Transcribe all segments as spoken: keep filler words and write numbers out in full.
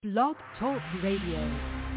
Blog Talk Radio.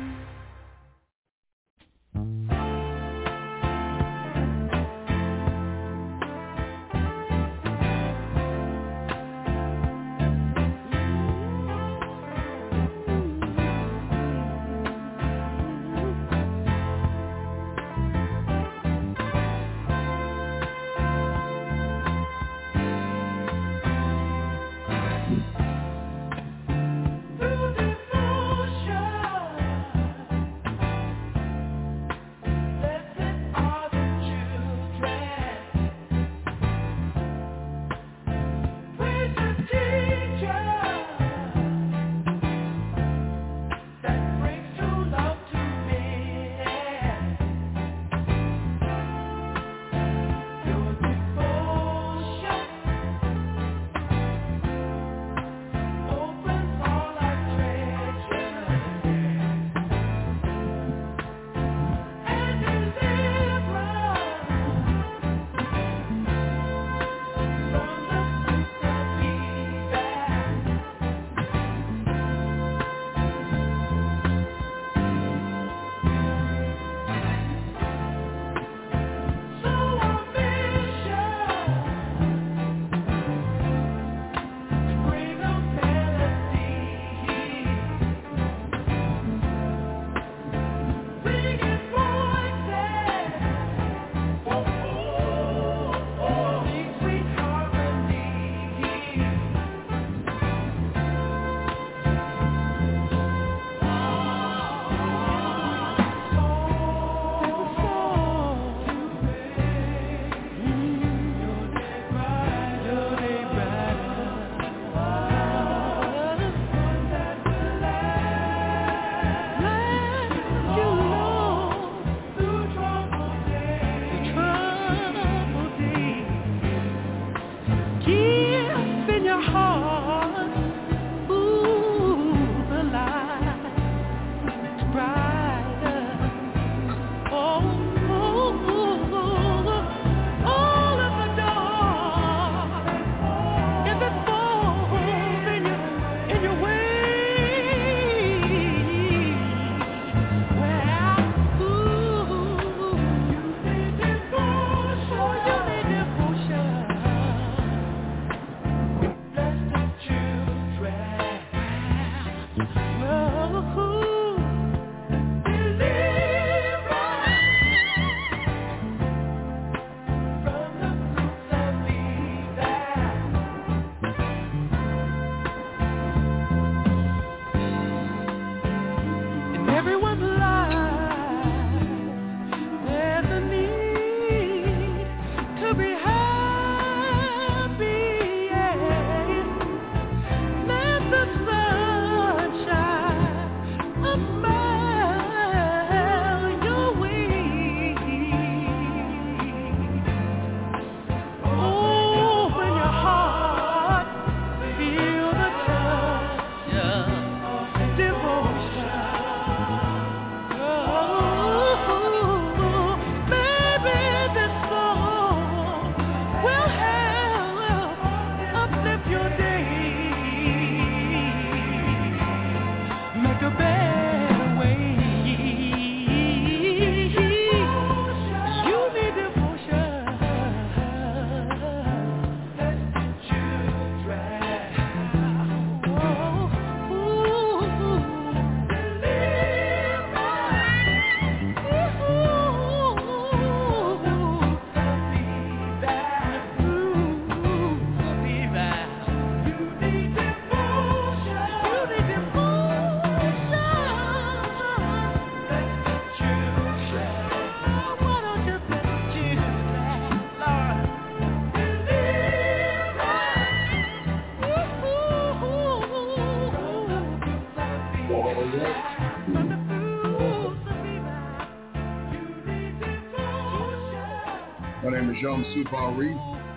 My name is Jean Subal Reed,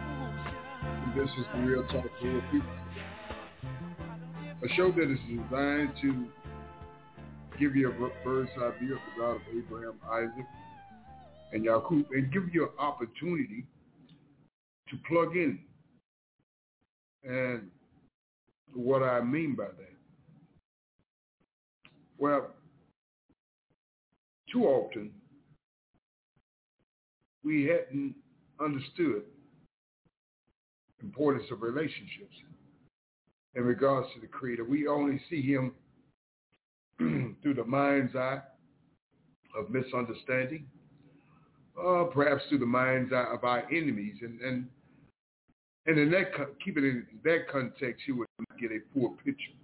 and this is the Real Talk for Real People, a show that is designed to give you a bird's eye view of the God of Abraham, Isaac, and Yaqub, and give you an opportunity to plug in. And what I mean by that, Well, too often, we hadn't understood the importance of relationships in regards to the Creator. We only see him through the mind's eye of misunderstanding, uh, perhaps through the mind's eye of our enemies. And and, and in that, keep it in that context, you would get a poor picture.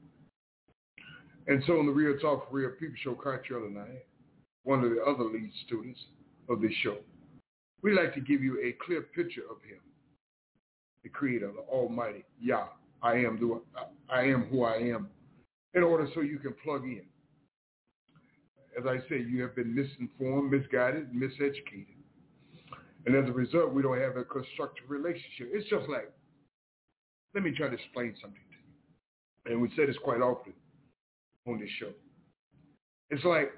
And so on the Real Talk for Real People show, Cartrell and I, one of the other lead students of this show, we like to give you a clear picture of him, the Creator, the Almighty, Yah. I am, the, I am who I am, in order so you can plug in. As I say, you have been misinformed, misguided, miseducated. And as a result, we don't have a constructive relationship. It's just like, let me try to explain something to you. And we say this quite often on this show. It's like,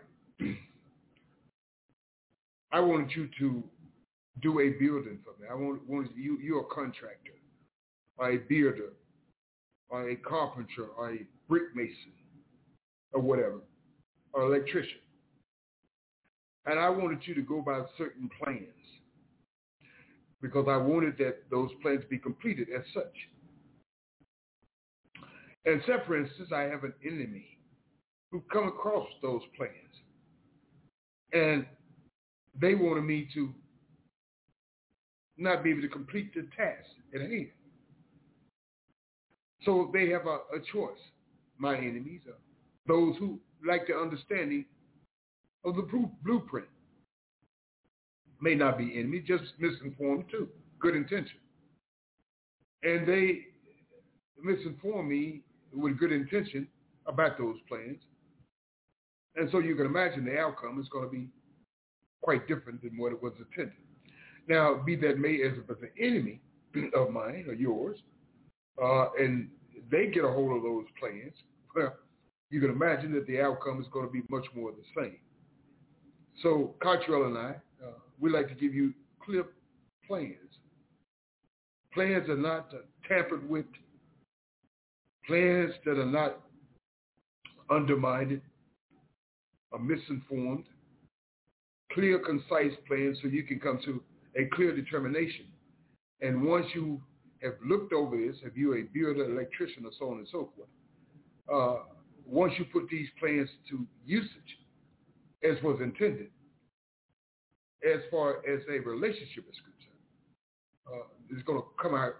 I wanted you to do a building for me. I want, want you, you're a contractor, or a builder, or a carpenter, or a brick mason, or whatever, or electrician. And I wanted you to go by certain plans because I wanted that those plans be completed as such. And say, for instance, I have an enemy who come across those plans, and they wanted me to not be able to complete the task at hand. So they have a, a choice. My enemies are those who like the understanding of the blueprint. May not be enemy, just misinformed too. Good intention. And they misinform me with good intention about those plans. And so you can imagine the outcome is going to be quite different than what it was intended. Now, be that may, as an enemy of mine or yours, uh, and they get a hold of those plans, well, you can imagine that the outcome is going to be much more the same. So Cartrell and I, uh, we like to give you clear plans. Plans are not uh, tampered with. Plans that are not undermined or misinformed. Clear, concise plans so you can come to a clear determination. And once you have looked over this, if you're a builder, electrician, or so on and so forth, uh, once you put these plans to usage as was intended, as far as a relationship is concerned, uh, it's going to come out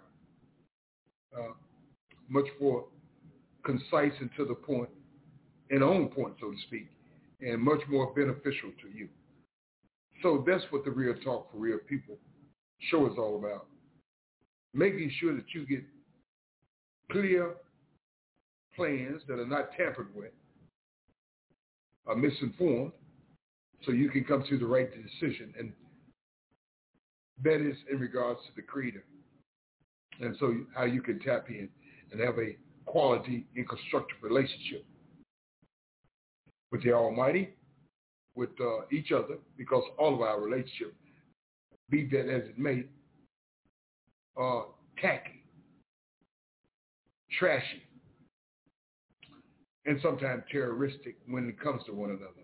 uh, much more concise and to the point, and on point, so to speak, and much more beneficial to you. So that's what the Real Talk for Real People show is all about. Making sure that you get clear plans that are not tampered with, are misinformed, so you can come to the right decision. And that is in regards to the Creator. And so how you can tap in and have a quality and constructive relationship with the Almighty, with uh, each other, because all of our relationship, be that as it may, are tacky, trashy, and sometimes terroristic when it comes to one another.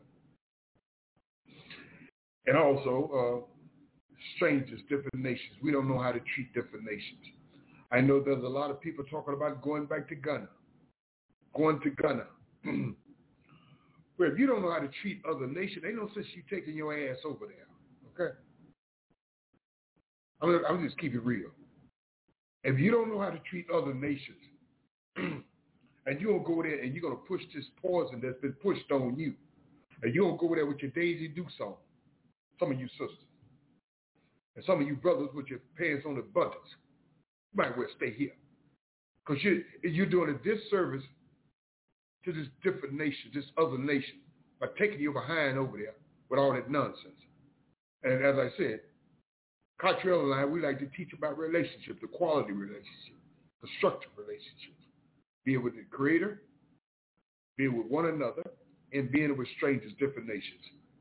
And also, uh, strangers, different nations. We don't know how to treat different nations. I know there's a lot of people talking about going back to Ghana, going to Ghana. Well, if you don't know how to treat other nations, ain't no sense you taking your ass over there, okay? I'm, gonna, I'm just keep it real. If you don't know how to treat other nations, and you don't go there and you're going to push this poison that's been pushed on you, and you don't go there with your Daisy Dukes on, some of you sisters, and some of you brothers with your pants on the buttons, you might well stay here. Because you're, you're doing a disservice to this different nation, this other nation, by taking you behind over there with all that nonsense. And as I said, Cartrell and I, we like to teach about relationships, the quality relationship, the structured relationships. Being with the Creator, being with one another, and being with strangers, different nations.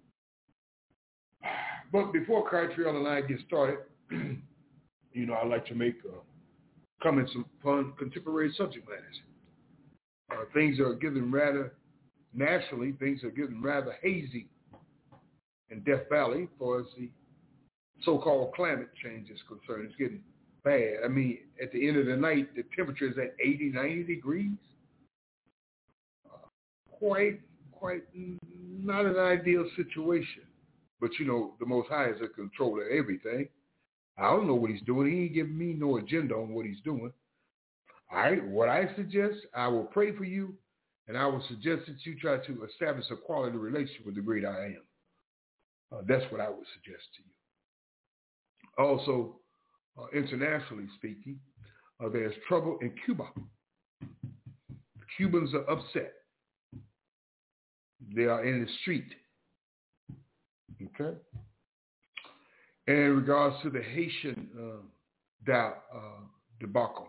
But before Cartrell and I get started, you know, I like to make uh, comments on contemporary subject matters. Uh, things are getting rather nationally, things are getting rather hazy in Death Valley for as the so-called climate change is concerned. It's getting bad. I mean, at the end of the night, the temperature is at eighty, ninety degrees. Uh, quite, quite not an ideal situation. But, you know, the Most High is in control of everything. I don't know what he's doing. He ain't giving me no agenda on what he's doing. I, what I suggest, I will pray for you, and I will suggest that you try to establish a quality relationship with the great I am. Uh, that's what I would suggest to you. Also, uh, internationally speaking, uh, there's trouble in Cuba. The Cubans are upset. They are in the street. Okay? And in regards to the Haitian uh, da, uh, debacle,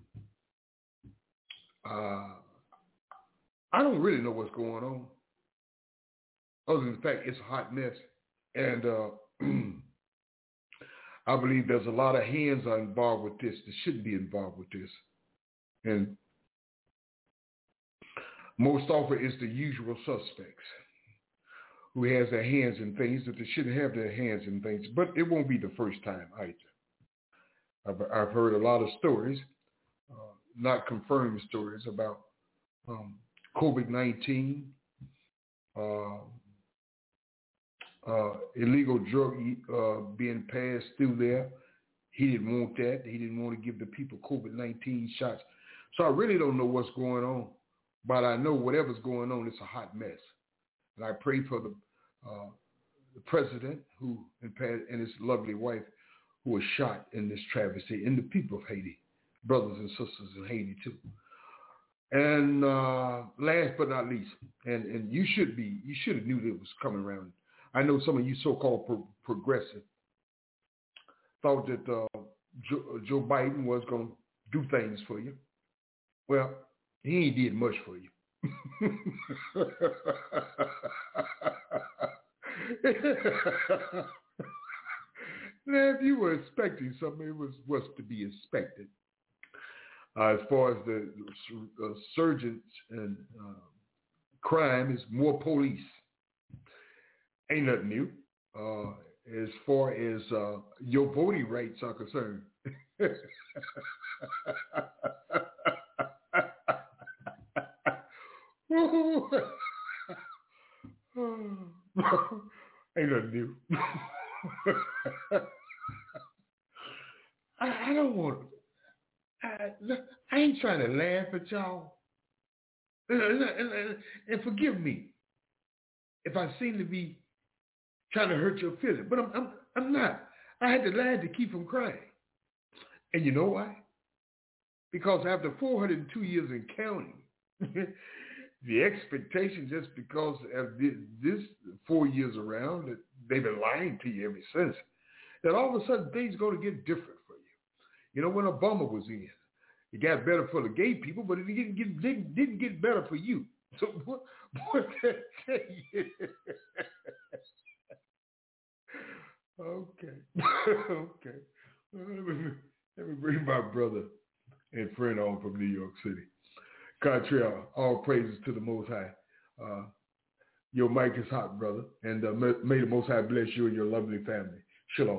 uh, I don't really know what's going on. Other than the fact it's a hot mess. And uh, I believe there's a lot of hands involved with this that shouldn't be involved with this. And most often it's the usual suspects who has their hands in things that they shouldn't have their hands in things. But it won't be the first time either. I've, I've heard a lot of stories, uh, not confirmed stories about um, COVID nineteen, uh, uh, illegal drug uh, being passed through there. He didn't want that. He didn't want to give the people COVID nineteen shots. So I really don't know what's going on, but I know whatever's going on, it's a hot mess. And I pray for the, uh, the president who and his lovely wife who were shot in this travesty, and the people of Haiti, brothers and sisters in Haiti too. And uh, last but not least, and, and you should be, you should have knew that it was coming around. I know some of you so-called pro- progressive thought that uh, Joe, Joe Biden was going to do things for you. Well, he ain't did much for you. Now, if you were expecting something, it was was to be expected. Uh, as far as the uh, surgeons and uh, crime is more police. Ain't nothing new. Uh, as far as uh, your voting rights are concerned. Ain't nothing new. I, I don't want to. I, I ain't trying to laugh at y'all. And, and, and forgive me if I seem to be trying to hurt your feelings, but I'm, I'm, I'm not. I had to laugh to keep from crying. And you know why? Because after four hundred two years in counting, the expectation just because of this four years around, that they've been lying to you ever since, that all of a sudden things are going to get different for you. You know, when Obama was in, it got better for the gay people, but it didn't get, didn't, didn't get better for you. So what, what that tell you? Okay. Okay. Let me, let me bring my brother and friend on from New York City. Contrail, all praises to the Most High. Uh, your mic is hot, brother, and uh, may, may the Most High bless you and your lovely family. Shalom.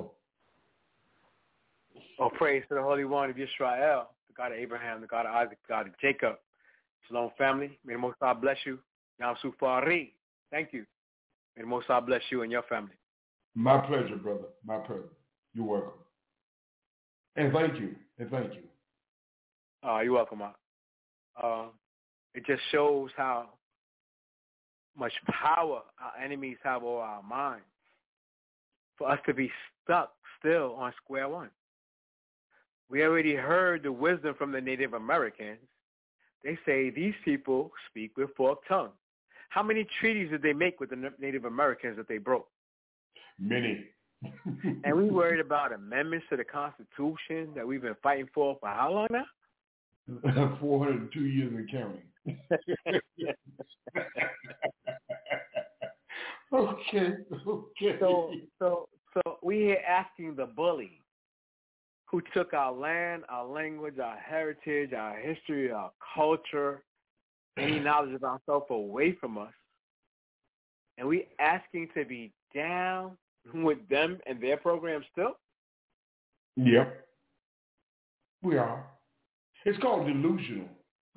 All praise to the Holy One of Israel, the God of Abraham, the God of Isaac, the God of Jacob. Shalom, family. May the Most High bless you. Yam Sufari. Thank you. May the Most High bless you and your family. My pleasure, brother. My pleasure. You're welcome. And thank you. And thank you. Uh, you're welcome, Mark. Uh, it just shows how much power our enemies have over our minds for us to be stuck still on square one. We already heard the wisdom from the Native Americans. They say these people speak with forked tongue. How many treaties did they make with the Native Americans that they broke? Many. And we worried about amendments to the Constitution that we've been fighting for for how long now? four hundred two years and counting. okay, okay. So, so, so we here asking the bully who took our land, our language, our heritage, our history, our culture, any knowledge of ourselves away from us, and we asking to be down with them and their program still? Yep. We are. It's called delusional.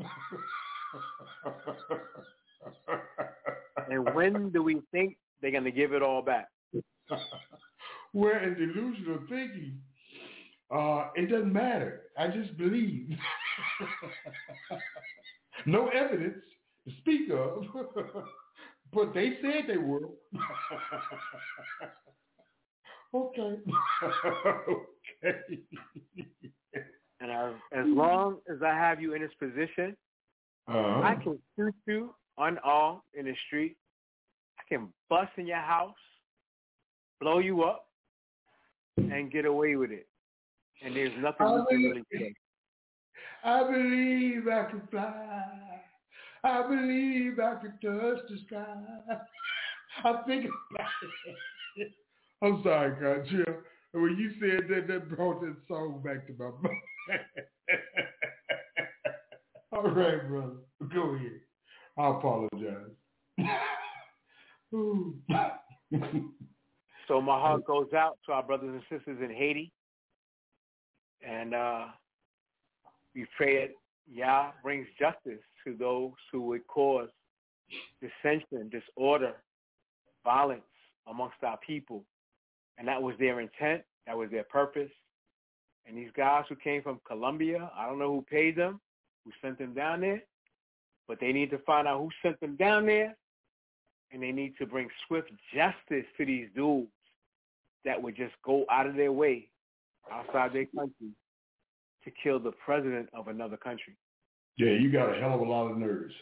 And when do we think they're going to give it all back? We're in delusional thinking. Uh, it doesn't matter. I just believe. No evidence to speak of, but they said they were. Okay. Okay. And I, as long as I have you in this position, uh-huh. I can shoot you unarmed in the street. I can bust in your house, blow you up, and get away with it. And there's nothing I you can believe, really say. I believe I can fly. I believe I can touch the sky. I think about it. I'm sorry, Conchia. When you said that, that brought that song back to my mind. All right, brother. Go ahead. I apologize. So my heart goes out to our brothers and sisters in Haiti. And uh, we pray that Yah brings justice to those who would cause dissension, disorder, violence amongst our people. And that was their intent. That was their purpose. And these guys who came from Colombia, I don't know who paid them, who sent them down there, but they need to find out who sent them down there, and they need to bring swift justice to these dudes that would just go out of their way outside their country to kill the president of another country. Yeah, you got a hell of a lot of nerves.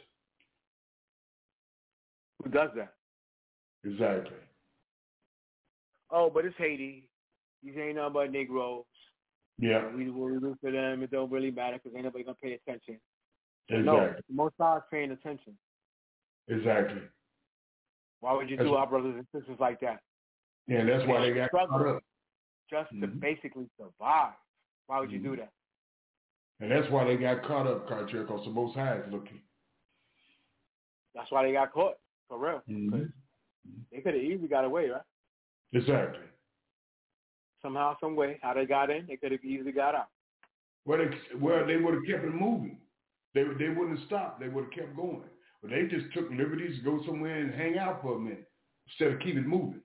Who does that? Exactly. Oh, but it's Haiti. These ain't nothing but Negroes. Yeah. We will root for them. It don't really matter because ain't nobody going to pay attention. Exactly. No, most are paying attention. Exactly. Why would you that's do our brothers and sisters like that? Yeah, that's why they got caught up. Just mm-hmm. to basically survive. Why would mm-hmm. you do that? And that's why they got caught up, Carter, because the Most High is looking. That's why they got caught, for real. Mm-hmm. They could have easily got away, right? Exactly. Somehow, some way, how they got in, they could have easily got out. Well, they, well, they would have kept it moving. They they wouldn't have stopped. They would have kept going. But they just took liberties to go somewhere and hang out for a minute instead of keep it moving.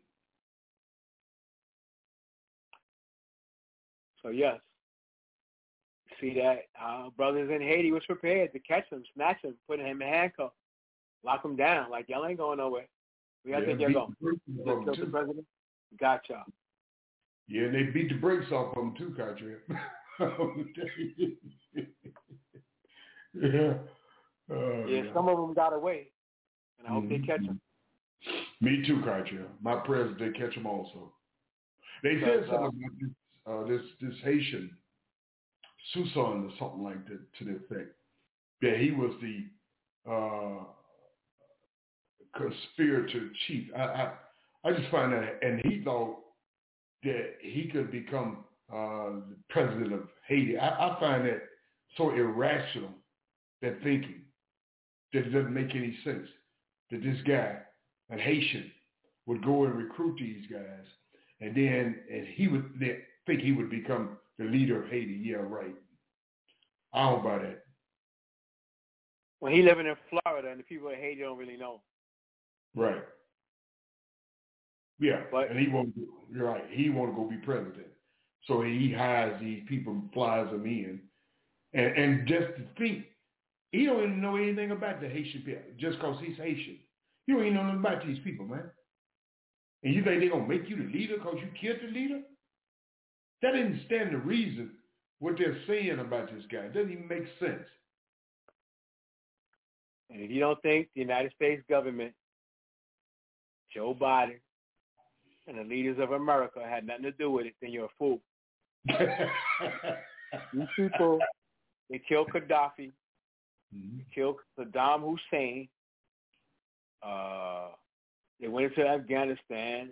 So, yes. See that our brothers in Haiti was prepared to catch him, snatch him, put him in handcuffs, lock him down. Like, y'all ain't going nowhere. We got to yeah, think y'all going. Just kill the president. Got y'all. Yeah, and they beat the brakes off of him too, Carter. yeah. Oh, yeah, some of them got away, and I hope mm-hmm. they catch them. Me too, Carter. My prayers they catch them also. They said something uh, about this, uh, this this Haitian Susan or something like that to the effect that he was the uh, conspirator chief. I, I I just find that, and he thought that he could become uh, the president of Haiti. I, I find that so irrational, that thinking, that it doesn't make any sense, that this guy, a Haitian, would go and recruit these guys, and then and he would they think he would become the leader of Haiti. Yeah, right. I don't buy that. Well, he living in Florida, and the people in Haiti don't really know. Right. Yeah, but, and he won't. You're right. He want to go be president, so he hires these people, flies them in, and and just to think, he don't even know anything about the Haitian people just because he's Haitian. You don't even know nothing about these people, man. And you think they're gonna make you the leader because you killed the leader? That doesn't stand to reason what they're saying about this guy. It doesn't even make sense. And if you don't think the United States government, Joe Biden, and the leaders of America had nothing to do with it, then you're a fool. These people, they killed Gaddafi, mm-hmm. they killed Saddam Hussein, uh, they went into Afghanistan.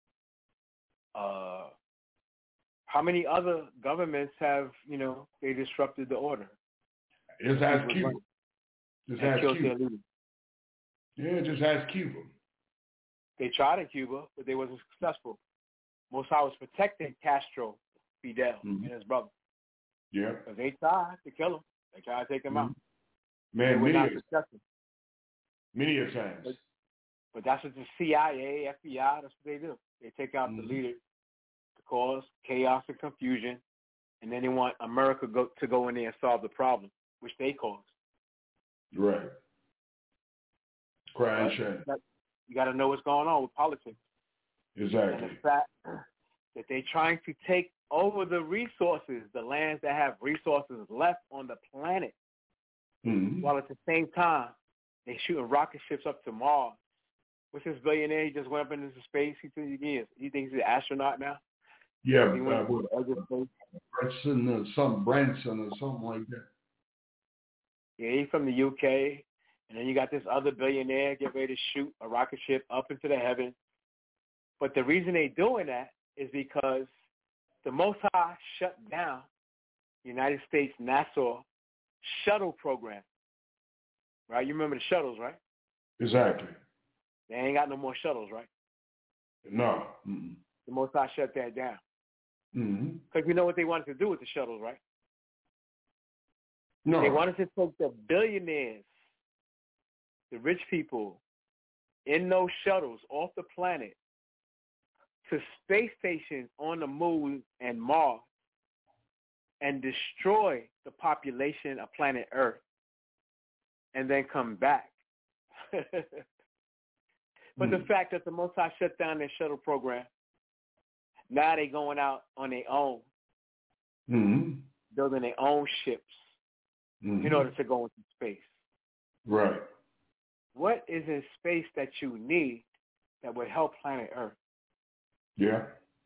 Uh, how many other governments have, you know, they disrupted the order? Just ask Cuba. Just and ask killed Cuba. their leader. Yeah, just ask Cuba. They tried in Cuba, but they wasn't successful. Mossad was protecting Castro, Fidel, mm-hmm. and his brother. Yeah. Because they tried to kill him. They tried to take him mm-hmm. out. Man, they were many not a, successful. Many a times. But, but that's what the C I A, F B I, that's what they do. They take out mm-hmm. the leaders to cause chaos and confusion, and then they want America go, to go in there and solve the problem, which they caused. Right. Cry and shame. You got to know what's going on with politics. Exactly. And the fact that they're trying to take over the resources, the lands that have resources left on the planet, mm-hmm. while at the same time, they're shooting rocket ships up to Mars. What's this billionaire? He just went up into space. He thinks he is. He thinks he's an astronaut now? Yeah, he went uh, to the edge of space. Branson or some Branson or something like that. Yeah, he's from the U K. And then you got this other billionaire get ready to shoot a rocket ship up into the heavens. But the reason they're doing that is because the Mossad shut down the United States NASA shuttle program. Right? You remember the shuttles, right? Exactly. They ain't got no more shuttles, right? No. Mm-mm. The Mossad shut that down. Because mm-hmm. we know what they wanted to do with the shuttles, right? No. They wanted to take the billionaires, the rich people, in those shuttles off the planet to space stations on the moon and Mars and destroy the population of planet Earth and then come back. But mm. the fact that the Mossad shut down their shuttle program, now they're going out on their own, mm-hmm. building their own ships mm-hmm. in order to go into space. Right. What is in space that you need that would help planet Earth? Yeah.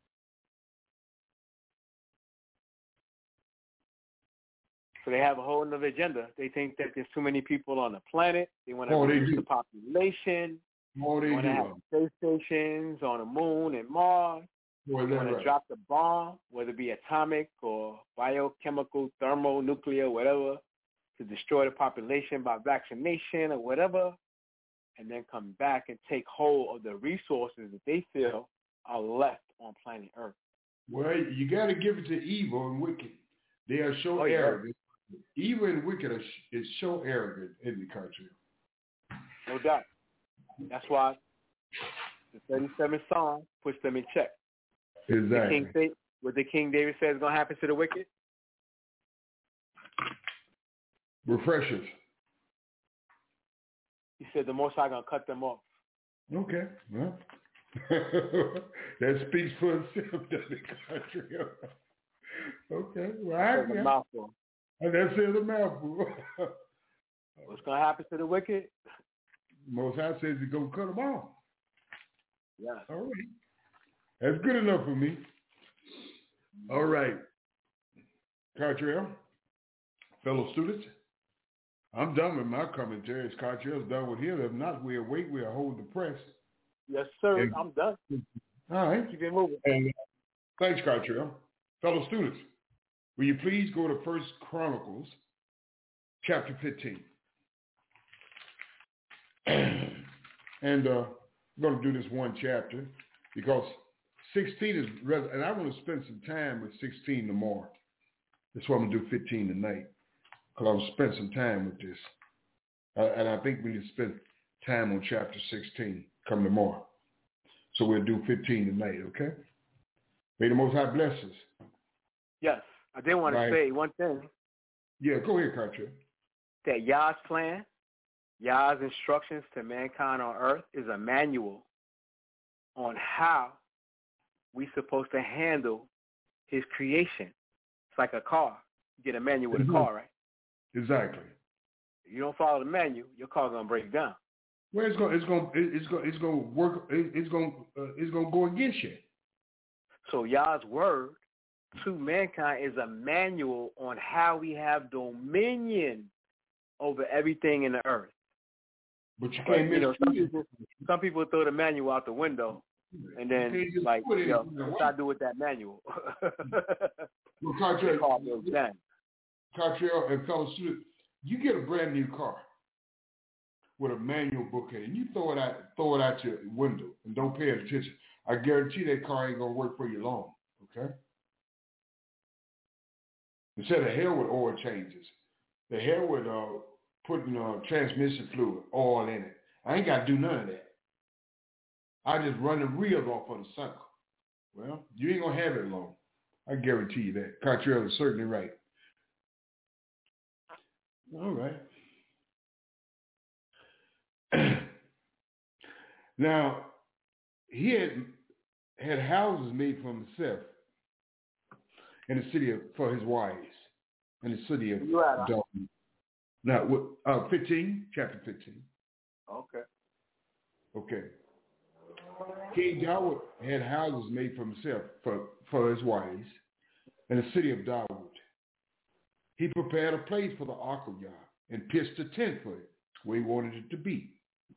So they have a whole other agenda. They think that there's too many people on the planet. They want to oh, reduce the population. Oh, they, they want to have space stations on the moon and Mars. Boy, they want right. to drop the bomb, whether it be atomic or biochemical, thermonuclear, whatever, to destroy the population by vaccination or whatever, and then come back and take hold of the resources that they feel are left on planet Earth. Well, you got to give it to evil and wicked. They are so oh, arrogant. Yeah. Evil and wicked are, is so arrogant in the country. No doubt. That's why the thirty-seventh Psalm puts them in check. Exactly. The King, what the King David says is going to happen to the wicked? Refreshers. He said the Most High going to cut them off. Okay. Well, that speaks for itself, doesn't it, country? Okay. Well, I That's a mouthful. That's a mouthful. What's going to happen to the wicked? Most High says he's going to cut them off. Yeah. All right. That's good enough for me. All right. Cartrell, fellow students, I'm done with my commentaries. Cartrell's done with his. If not, we'll wait. We'll hold the press. Yes, sir. And, I'm done. All right. Keep it moving. And, uh, thanks, Cartrell. Fellow students, will you please go to First Chronicles, chapter fifteen. And uh, I'm going to do this one chapter because sixteen is, and I want to spend some time with sixteen tomorrow. That's why I'm going to do fifteen tonight, because I want to spend some time with this. Uh, and I think we need to spend time on chapter sixteen come tomorrow. So we'll do fifteen tonight, okay? May the Most High bless us. Yes. I did want right. to say one thing. Yeah, go ahead, Carter. That Yah's plan, Yah's instructions to mankind on earth is a manual on how we're supposed to handle his creation. It's like a car. You get a manual with mm-hmm. a car, right? Exactly. If you don't follow the manual, your car's gonna break down. Well, it's gonna, it's gonna, it's gonna, it's gonna work. It's gonna, uh, it's gonna go against you. So Yah's word to mankind is a manual on how we have dominion over everything in the earth. But you can't. But, you know, some people, some people throw the manual out the window, and then like, yo, what's I do with that manual? Well, Cartrell, Cartrell and fellow students, you get a brand new car. with a manual book in it, and you throw it out, throw it out your window and don't pay attention, I guarantee that car ain't gonna work for you long. Okay. Instead of hell with oil changes, the hell with uh, putting uh, transmission fluid, oil in it. I ain't got to do none of that. I just run the wheels off of the cycle. Well, you ain't going to have it long. I guarantee you that. Cottrell is certainly right. All right. Now, he had had houses made for himself in the city of, for his wives in the city of Dalton. Now, uh, fifteen, chapter fifteen. Okay. Okay. King Dawood had houses made for himself, for, for his wives, in the city of Dawood. He prepared a place for the Ark of Yah and pitched a tent for it, where he wanted it to be.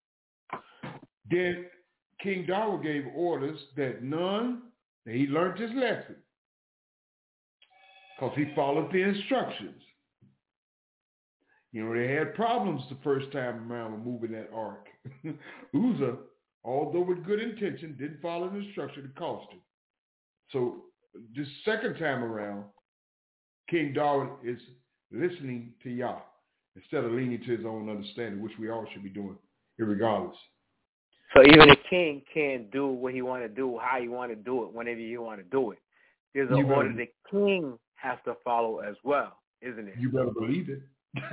Then King Dawood gave orders that none, that he learned his lesson, because he followed the instructions. You know, they had problems the first time around with moving that ark. Uzzah, although with good intention, didn't follow the instruction. It cost him. So this second time around, King Dawood is listening to Yah instead of leaning to his own understanding, which we all should be doing, irregardless. So even a king can't do what he want to do, how he want to do it, whenever he want to do it. There's an You order better, the king has to follow as well, isn't it? You better believe it.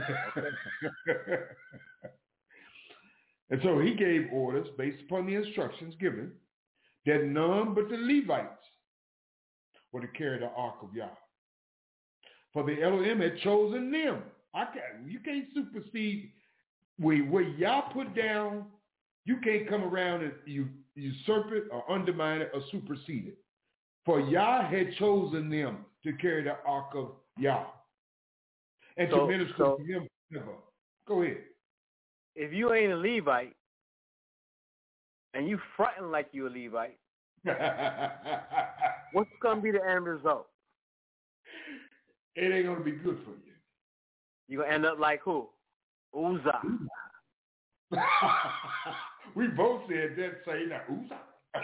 And so he gave orders based upon the instructions given that none but the Levites were to carry the Ark of Yah. For the Elohim had chosen them. I can't, you can't supersede where, where Yah put down. You can't come around and you usurp it or undermine it or supersede it. For Yah had chosen them to carry the Ark of Yah and so, to minister so, to him. Go ahead. If you ain't a Levite and you fronting like you a Levite, what's going to be the end result? It ain't going to be good for you. You're going to end up like who? Uzzah. We both said that, say now, Uzzah.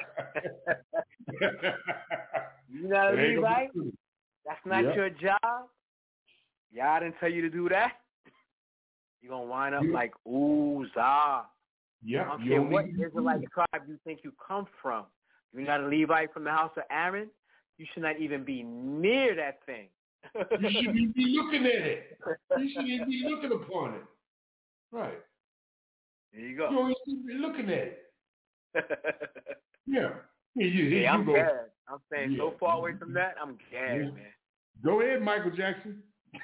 You not a Levite? That's not yep. your job? Y'all didn't tell you to do that? You're going to wind up yep. like Uzzah. Yeah. I don't care what Israelite tribe you think you come from. You're not a Levite from the house of Aaron. You should not even be near that thing. You shouldn't be looking at it. You shouldn't even be looking upon it. Right. There you go. You shouldn't be looking at it. Yeah. Here you, here hey, I'm you go. glad. I'm saying yeah. so far away from that, I'm glad, yeah. man. Go ahead, Michael Jackson.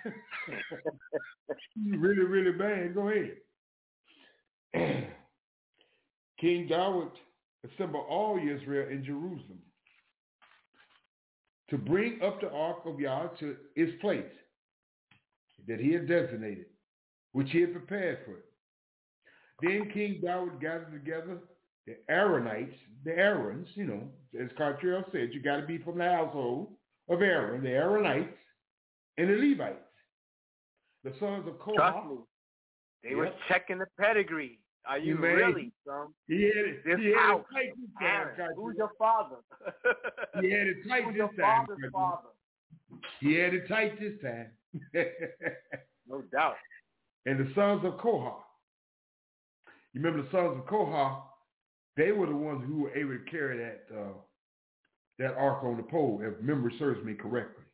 You really, really bad. Go ahead. King Dawood assembled all Israel in Jerusalem to bring up the Ark of Yah to its place that he had designated, which he had prepared for it. Then King Dawood gathered together the Aaronites, the Aarons, you know, as Cottrell said, you got to be from the household of Aaron, the Aaronites, and the Levites, the sons of Korah. Trust me, they yep. were checking the pedigree. Are you Man, really, son? He had it, this he had house, it tight this time, Aaron, who's your father? He had it tight who's this your time. father's father? He had it tight this time. No doubt. And the sons of Korah. You remember the sons of Korah? They were the ones who were able to carry that uh, that ark on the pole, if memory serves me correctly.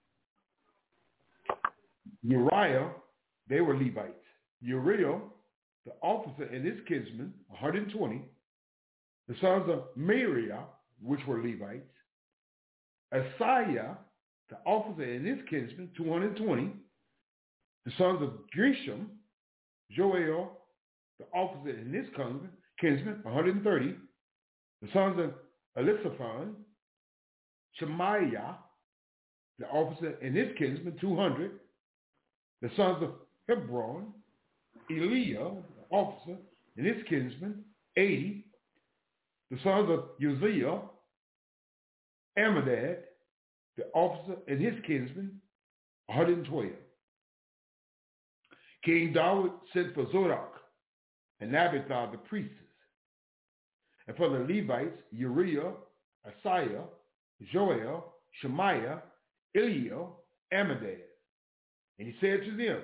Uriah, they were Levites. Uriel, the officer and his kinsmen, one hundred twenty. The sons of Meriah, which were Levites. Asaiah, the officer and his kinsmen, two hundred twenty. The sons of Gresham, Joel, the officer and his kinsmen, one hundred thirty. The sons of Elisaphan, Shemaiah, the officer and his kinsmen, two hundred. The sons of Hebron, Eliah, the officer and his kinsmen, eighty. The sons of Uzziah, Amadad, the officer and his kinsmen, one hundred twelve. King Dawood sent for Zodok, and Abiathar the priestess. And for the Levites, Uriah, Asaiah, Joel, Shemaiah, Eliel, Amadaz. And he said to them,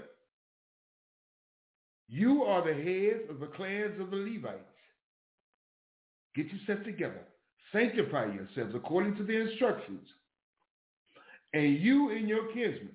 you are the heads of the clans of the Levites. Get yourself together. Sanctify yourselves according to the instructions. And you and your kinsmen,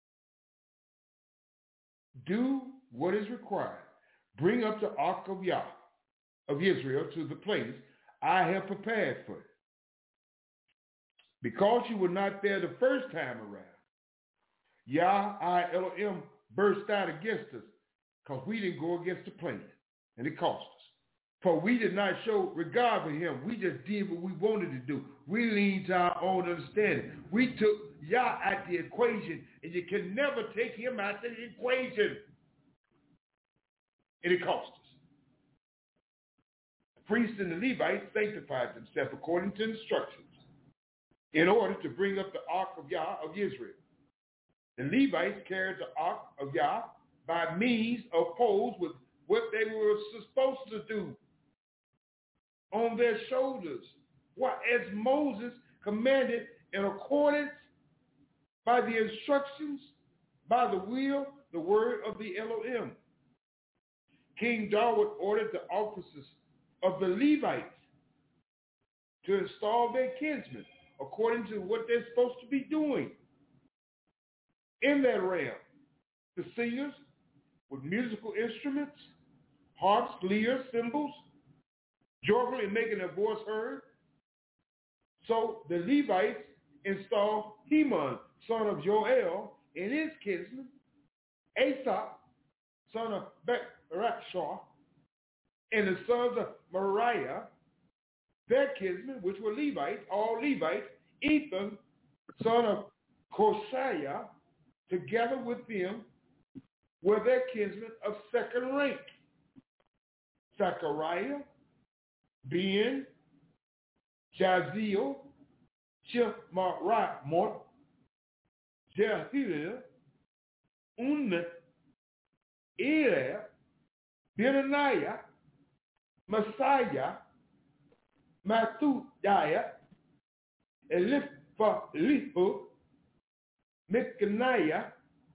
do what is required. Bring up the ark of Yah, of Israel, to the place I have prepared for it. Because you were not there the first time around, Yah, I, Elohim, burst out against us because we didn't go against the plan, and it cost us. For we did not show regard for him. We just did what we wanted to do. We leaned to our own understanding. We took Yah out the equation, and you can never take him out the equation. And it cost us. The priests and the Levites sanctified themselves according to instructions in order to bring up the ark of Yah of Israel. The Levites carried the ark of Yah by means of poles with what they were supposed to do on their shoulders, what as Moses commanded in accordance by the instructions, by the will, the word of the Elohim. King David ordered the officers of the Levites to install their kinsmen according to what they're supposed to be doing in that realm. The singers with musical instruments, harps, lyres, cymbals, joyfully making their voice heard. So the Levites installed Heman, son of Joel, and his kinsmen, Asaph, son of Bechrakshah, and the sons of Moriah, their kinsmen, which were Levites, all Levites, Ethan, son of Koshiah, together with them were their kinsmen of second rank, Zechariah, Ben, Jaziel, Shemaramoth, Jehiel, Unni, Eliab, Benaniah, Messiah, Matthiah, Eliphalihu, Micaniah,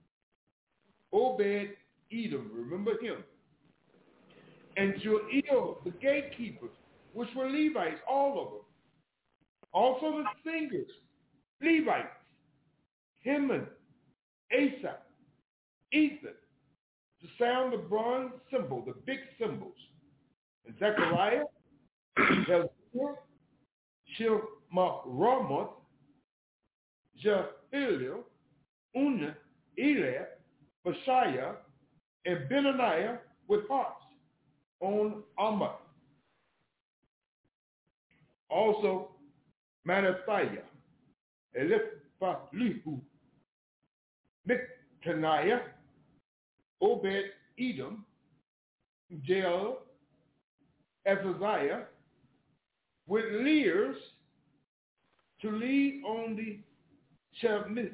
Obed-Edom, remember him, and Joel, the gatekeepers, which were Levites, all of them. Also the singers, Levites, Heman, Asaph, Ethan, to sound the bronze cymbal, the big cymbals. And Zechariah, Hezekiah, Shemaramoth, Jehiel, Unni, Eliab, Messiah, and Benaniah with harps on Ammah. Also, Manathiah, Eliphalihu, Micaniah, Obed-Edom, Jael, Azaziah, with lyres to lead on the Shemitah.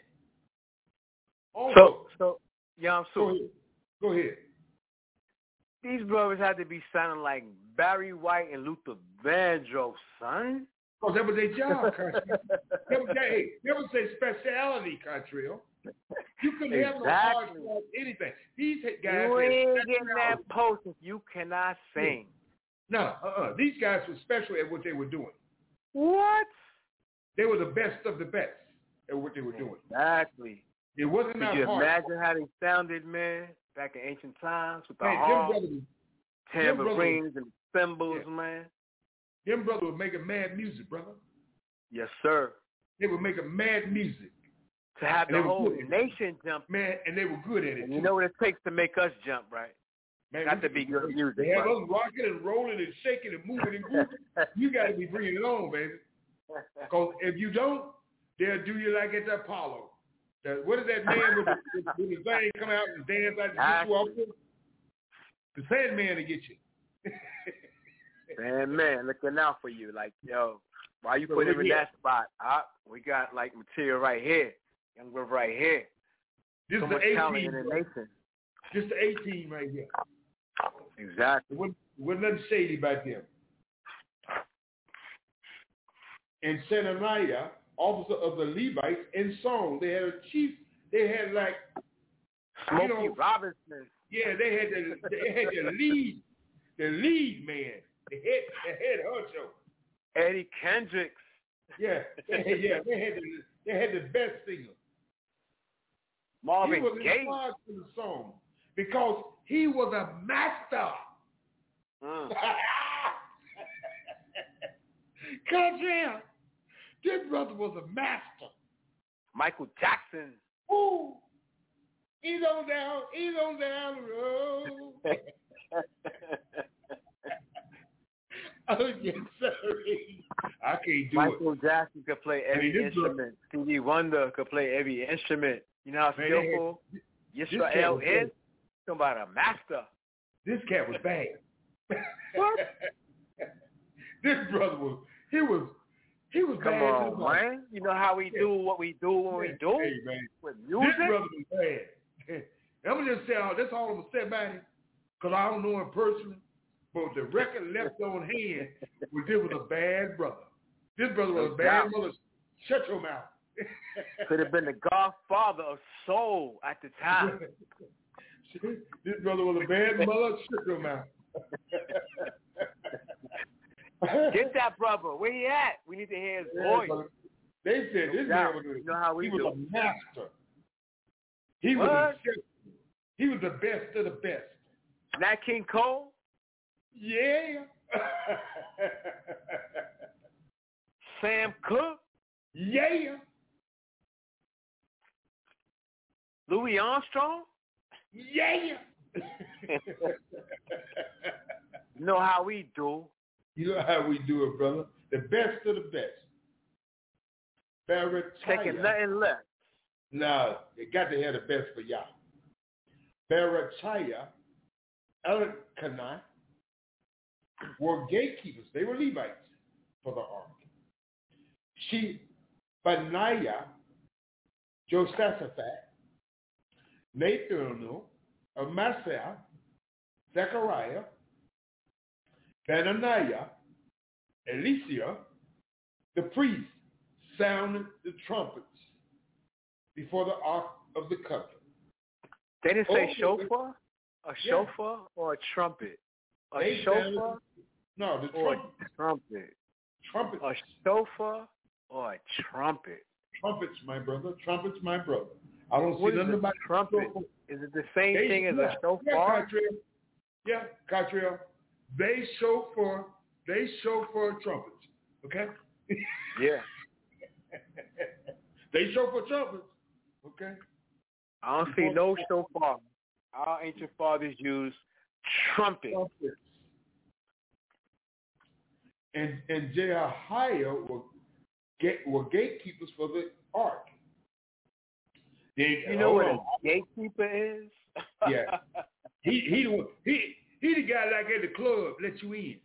So, so, Yam Go ahead. Go ahead. These brothers had to be sounding like Barry White and Luther Vandross, son. Oh, that was their job, country. that, was, hey, that was their speciality, country. You couldn't exactly. have no hard shot, anything. These guys you ain't getting that post if you cannot sing. No, uh-uh. These guys were special at what they were doing. What? They were the best of the best at what they were doing. Exactly. It wasn't Could you imagine how they sounded, man, back in ancient times with the man, harps, tambourines, and cymbals, yeah. man? Them brothers were making mad music, brother. Yes, sir. They were making mad music. To have and the whole nation jump. Man, and they were good at it, and too. You know what it takes to make us jump, right? Man, got to be good music. They have right? us rocking and rolling and shaking and moving and grooving. You got to be bringing it on, baby. Because if you don't, they'll do you like at the Apollo. The, what is that man with the, with, with the thing come out and dance out to get you off there? The Sandman to get you. Sandman looking out for you. Like, yo, why you so put him in here. that spot? Ah, we got, like, material right here. Young brother right here. This so is the much eighteen. talent in the nation. This is the eighteen right here. Exactly. There wasn't, there wasn't nothing shady about them. And Shenaniah, officer of the Levites, and Song. They had a chief. They had like Smokey you know, Robinson. Yeah, they had the they had the lead, the lead man, the head the head honcho. Eddie Kendricks. Yeah, they had, yeah, they had the they had the best singer. Marvin He was Gaye. inspired to the song because he was a master. Mm. Country, this brother was a master. Michael Jackson. Ooh, he's on down, he's on down the road. Oh yes, sir. I can't do Michael it. Michael Jackson could play every I mean, instrument. Stevie Wonder could play every instrument. You know how skillful Yisrael is? Talking about a master. This cat was bad. What? This brother was, he was, he was Come bad. on, man. You know how we do what we do when we do? Hey, man. With music? This brother was bad. I'm going to just say, all, that's all I'm going to say about him, because I don't know him personally. But the record left on hand was this was a bad brother. This brother was a bad brother. Shut your mouth. Could have been the godfather of soul at the time. This brother was a bad mother. Shut your mouth. Get that brother. Where he at? We need to hear his voice. They said this no man was, you know how we he was do. a master. He what? was a, he was the best of the best. Nat King Cole? Yeah. Sam Cooke? Yeah. Louis Armstrong? Yeah. You know how we do. You know how we do it, brother. The best of the best. Barataya. Taking nothing less. No, you got to have the best for y'all. Barataya, Elkanah were gatekeepers. They were Levites for the ark. She, Benaiah, Josaphat, Nathaniel, Amasaiah, Zechariah, Benaniah, Elisha, the priest, sounded the trumpets before the ark of the covenant. They didn't say Oh, shofar? A yeah. shofar or a trumpet? A They shofar sounded, no, the or trumpet. a trumpet? Trumpets. A shofar or a trumpet? Trumpets, my brother. Trumpets, my brother. I don't What see is nothing a about trumpet? shofar. Is it the same They, thing as yeah, a shofar? Yeah, Catriel. Yeah, Catriel. They shofar, they shofar trumpets. Okay? Yeah. They shofar trumpets. Okay? I don't see no shofar. Our ancient fathers used trumpet. Trumpets. And and Jehoiah were gate were gatekeepers for the ark. They, You know what on. a gatekeeper is? Yeah. He he the one- he he the guy like at the club let you in.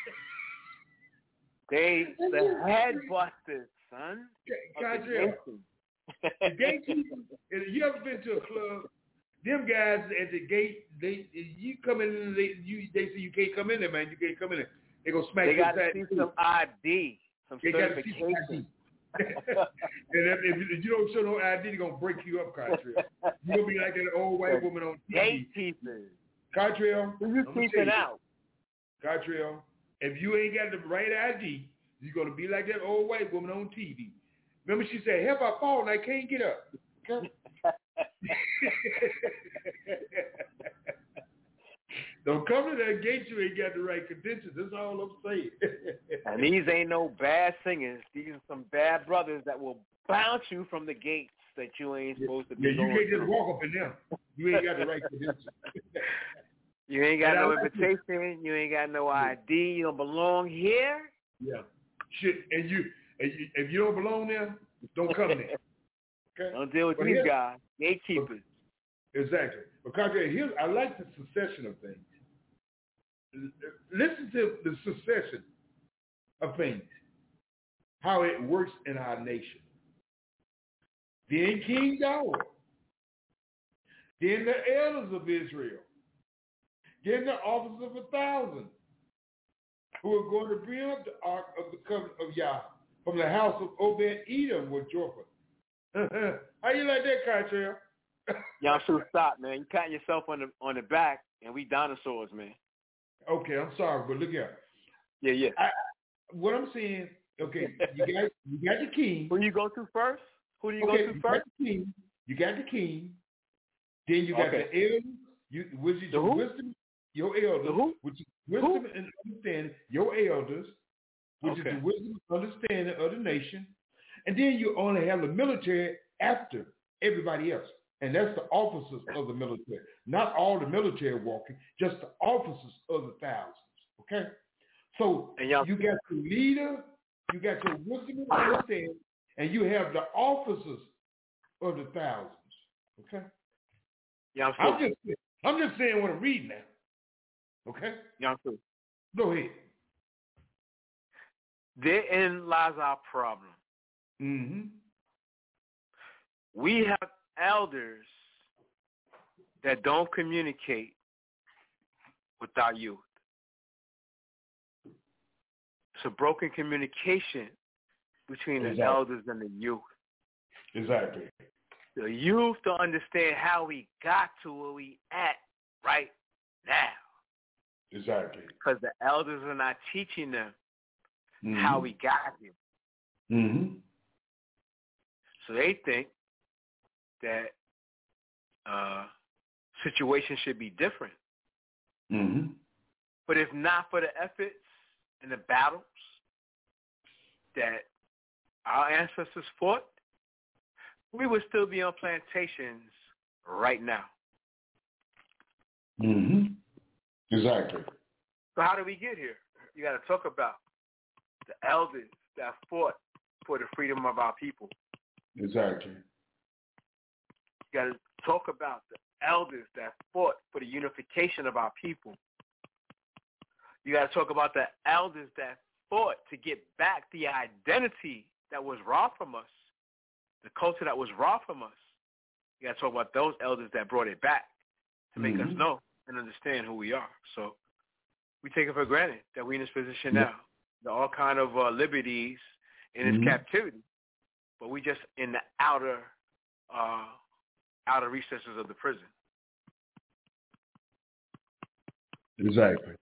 They the head busters, son. of the Catriel. nation. The gatekeepers. If you ever been to a club? Them guys at the gate, they you come in, they you they say you can't come in there, man. You can't come in there. They gonna smack They you got to upside see the some I D, some They got to see some I certification. D. And if, if you don't show no I D, they're gonna break you up, Catriel. You're gonna be like that old white woman on T V. Gatekeepers. Catriel, Who you keeping out? Catriel, if you ain't got the right I D, you're gonna be like that old white woman on T V. Remember, she said, "Help, I fall and I can't get up." Okay? Don't come to that gate you ain't got the right credentials. That's all I'm saying. And these ain't no bad singers. These are some bad brothers that will bounce you from the gates that you ain't supposed to be Yeah, you going can't just through. walk up in them. You ain't got the right credentials. You ain't got And no I like invitation. You ain't got no I D. You don't belong here. Yeah. Shit, and you, and you, if you don't belong there, don't come there. Okay? Don't deal with But these here- guys. Gatekeepers. Exactly. Because here's, I like the succession of things. Listen to the succession of things, how it works in our nation. Then King Daud, then the elders of Israel, getting the officers of a thousand who are going to bring up the ark of the covenant of Yah from the house of Obed-Edom with Jorah. How you like that, Cartrell? Y'all should stop, man. You patting yourself on the on the back, and we dinosaurs, man. Okay, I'm sorry, but look here. Yeah, yeah. I, what I'm saying, okay, you got you got the king. Who do you go to first? Who do you okay, go to you first? Got the king. You got the king. Then you got okay. the elders, you, which is the your who? wisdom, your elders, the who? which is wisdom who? and understanding, your elders, which okay. is the wisdom and understanding of the nation. And then you only have the military after everybody else. And that's the officers of the military. Not all the military walking, just the officers of the thousands. Okay? So you got the leader, you got your wisdom and understanding, and you have the officers of the thousands. Okay? Yeah, I'm, I'm just I'm just saying what I'm reading now. Okay? Yeah, I'm Go ahead. Therein lies our problem. Mm-hmm. We have elders that don't communicate with our youth. It's a broken communication between exactly. the elders and the youth. Exactly. The youth don't understand how we got to where we at right now. Exactly. Because the elders are not teaching them mm-hmm. how we got here. Mm-hmm. So they think that uh, situation should be different. Mm-hmm. But if not for the efforts and the battles that our ancestors fought, we would still be on plantations right now. Mm-hmm. Exactly. So how did we get here? You got to talk about the elders that fought for the freedom of our people. Exactly. You got to talk about the elders that fought for the unification of our people. You got to talk about the elders that fought to get back the identity that was robbed from us, the culture that was robbed from us. You got to talk about those elders that brought it back to make mm-hmm. us know and understand who we are. So we take it for granted that we're in this position now. There are all kind of uh, liberties in this mm-hmm. captivity, but we just in the outer uh, outer recesses of the prison. Exactly.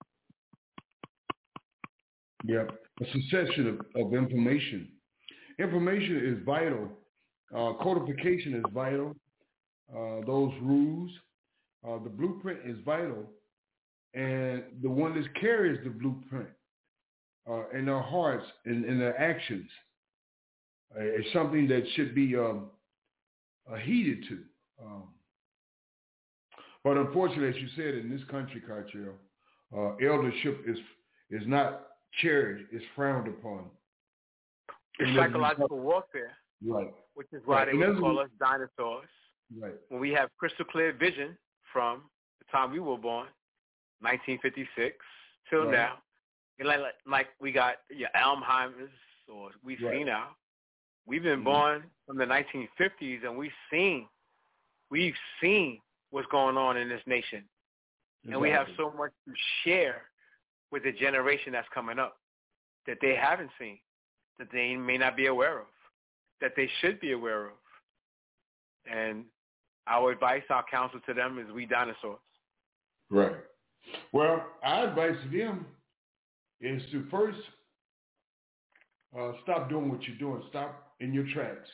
Yeah, a succession of, of information. Information is vital. Uh, codification is vital. Uh, those rules, uh, the blueprint is vital, and the one that carries the blueprint uh, in their hearts and in their actions uh, is something that should be um, uh, heeded to. Um, but unfortunately, as you said, in this country, Cartrell, uh, eldership is is not cherished; it's frowned upon. It's psychological warfare, right? Which is why right. they would call us dinosaurs. Right. When we have crystal clear vision from the time we were born, nineteen fifty-six till right. now, and like like we got your Alzheimer's or we right. see now. We've been mm-hmm. born from the nineteen fifties, and we've seen we've seen what's going on in this nation, exactly. and we have so much to share with the generation that's coming up that they haven't seen, that they may not be aware of, that they should be aware of. And our advice, our counsel to them is we dinosaurs. Right. Well, our advice to them is to first uh, stop doing what you're doing. Stop in your tracks.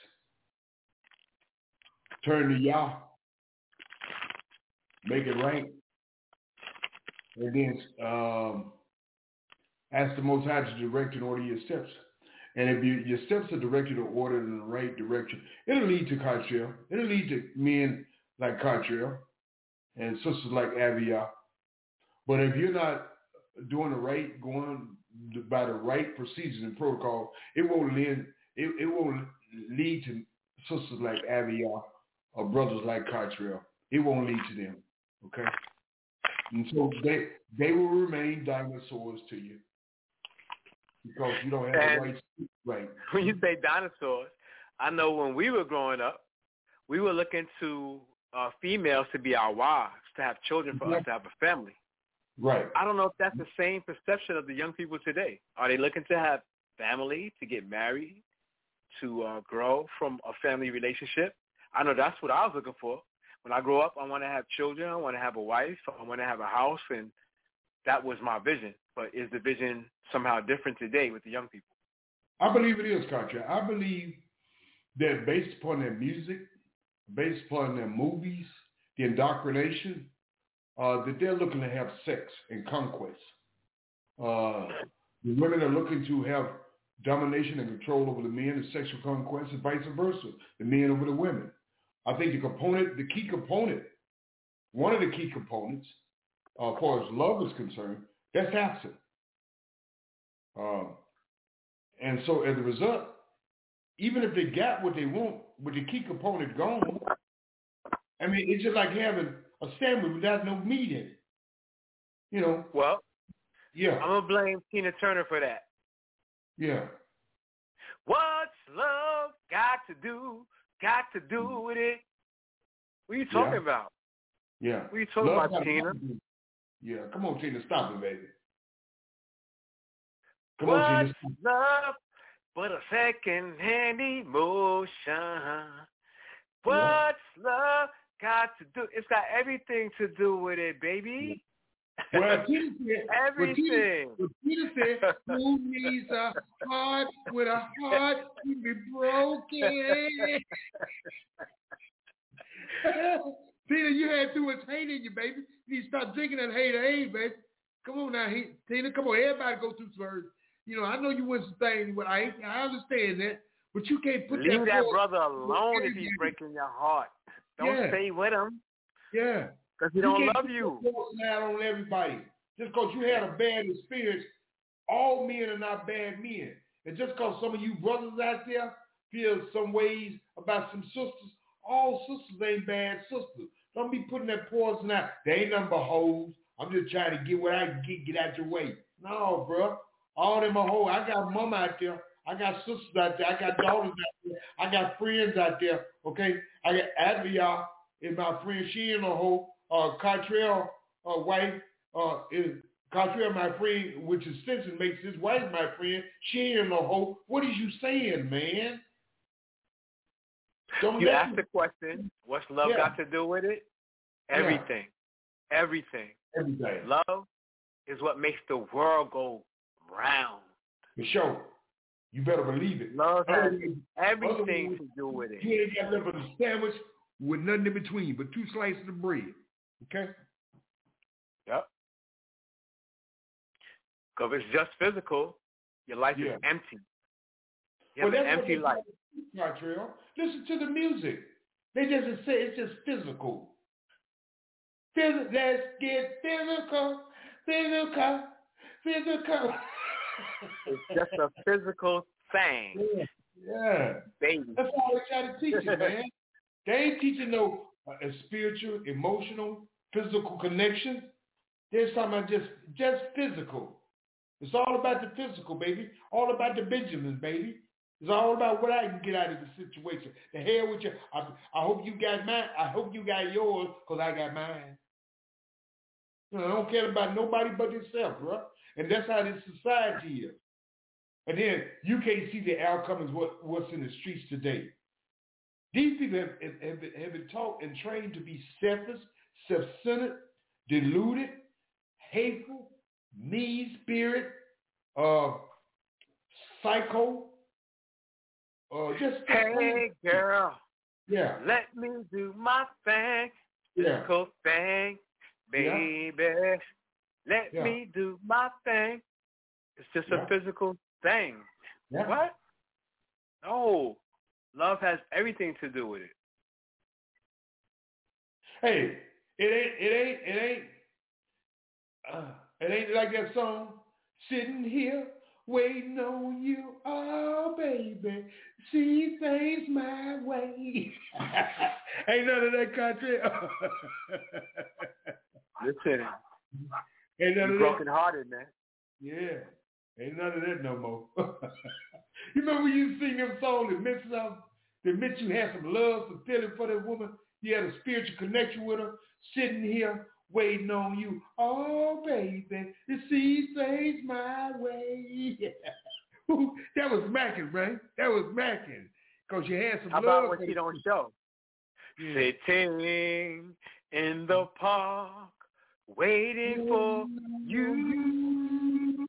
Turn to Yah. Make it right. And then um, ask the Most High to direct and order your steps. And if you, your steps are directed or ordered in the right direction, it'll lead to Cartrell. It'll lead to men like Cartrell and sisters like Avia. But if you're not doing the right, going by the right procedures and protocol, it won't lead. It, it won't lead to sisters like Avia or brothers like Cartrell. It won't lead to them. Okay, and so they they will remain dinosaurs to you because you don't have and the right. Right. When you say dinosaurs, I know when we were growing up, we were looking to uh, females to be our wives, to have children for yeah. us to have a family. Right. I don't know if that's the same perception of the young people today. Are they looking to have family, to get married, to uh, grow from a family relationship? I know that's what I was looking for. When I grow up, I want to have children. I want to have a wife. I want to have a house, and that was my vision. But is the vision somehow different today with the young people? I believe it is, Contra. I believe that based upon their music, based upon their movies, the indoctrination, uh, that they're looking to have sex and conquest. Uh, the women are looking to have domination and control over the men and sexual conquest, and vice versa, the men over the women. I think the component, the key component, one of the key components, uh, as far as love is concerned, that's absent. Um, and so as a result, even if they got what they want, with the key component gone, I mean, it's just like having a sandwich without no meat in it. You know? Well, yeah. I'm going to blame Tina Turner for that. Yeah. What's love got to do, got to do with it? What are you talking yeah. about? Yeah. What are you talking love about, Tina? Yeah, come on, Tina, stop it, baby. Come What's on, Tina. love but a second-hand emotion? What's yeah. love got to do? It's got everything to do with it, baby. Well, Tina said, everything. Well, Tina, Tina said, who needs a heart with a heart to be broken? Tina, you had too much hate in you, baby. You need to stop drinking that hate hate, baby. Come on now, Tina. Come on, everybody go through some hurt. You know, I know you went some things, but I I understand that. But you can't put Leave that, that brother alone if he's breaking your heart. Don't yeah. stay with him. Yeah. Because he you don't can't love put you. That on everybody. Just because you had a bad experience, all men are not bad men. And just because some of you brothers out there feel some ways about some sisters, all sisters ain't bad sisters. Don't be putting that poison out. They ain't nothing but hoes. I'm just trying to get what I can get, get out your way. No, bro. All them are hoes. I got mom out there. I got sisters out there. I got daughters out there. I got friends out there. Okay? I got Adria is my friend. She ain't a hoe. Uh, Cartrell, uh, wife, uh, is Cartrell my friend, which is Simpson makes his wife my friend. She ain't a hoe. What is you saying, man? Don't you asked the question, what's love yeah. got to do with it? Everything. Yeah. Everything. Everything. Love is what makes the world go round. For sure. You better believe it. Love has Otherwise, everything to do with it. You ain't got nothing but a sandwich with nothing in between but two slices of bread. Okay? Yep. Because if it's just physical, your life yeah. is empty. You have well, an empty life. Trail. Listen to the music. They just say it's just physical. Phys- let's get physical, physical, physical. It's just a physical thing. Yeah. yeah. Baby. That's all they try to teach you, man. They ain't teaching no uh, a spiritual, emotional, physical connection. They're talking about just, just physical. It's all about the physical, baby. All about the Benjamins, baby. It's all about what I can get out of the situation. The hell with you. I, I hope you got mine. I hope you got yours because I got mine. You know, I don't care about nobody but yourself, bro. And that's how this society is. And then you can't see the outcome of what, what's in the streets today. These people have, have, been, have been taught and trained to be selfish, self-centered, deluded, hateful, mean-spirit, uh, psycho. Uh, just hey, girl. Yeah. Let me do my thing. Yeah. Physical thing, baby. Yeah. Let yeah. me do my thing. It's just yeah. a physical thing. Yeah. What? No. Love has everything to do with it. Hey, it ain't, it ain't, it ain't, uh, it ain't like that song, sitting here waiting on you, oh baby, see things my way. Ain't none of that country. Listen, ain't none you of broken that. hearted, man. Yeah, ain't none of that no more. You remember when you sing them songs that meant something, that meant you had some love, some feeling for that woman, you had a spiritual connection with her, sitting here waiting on you. Oh, baby, the sea sails my way. That was macking, right? That was macking. Because you had some How love. about when she don't show? Yeah. Sitting in the park, waiting for you.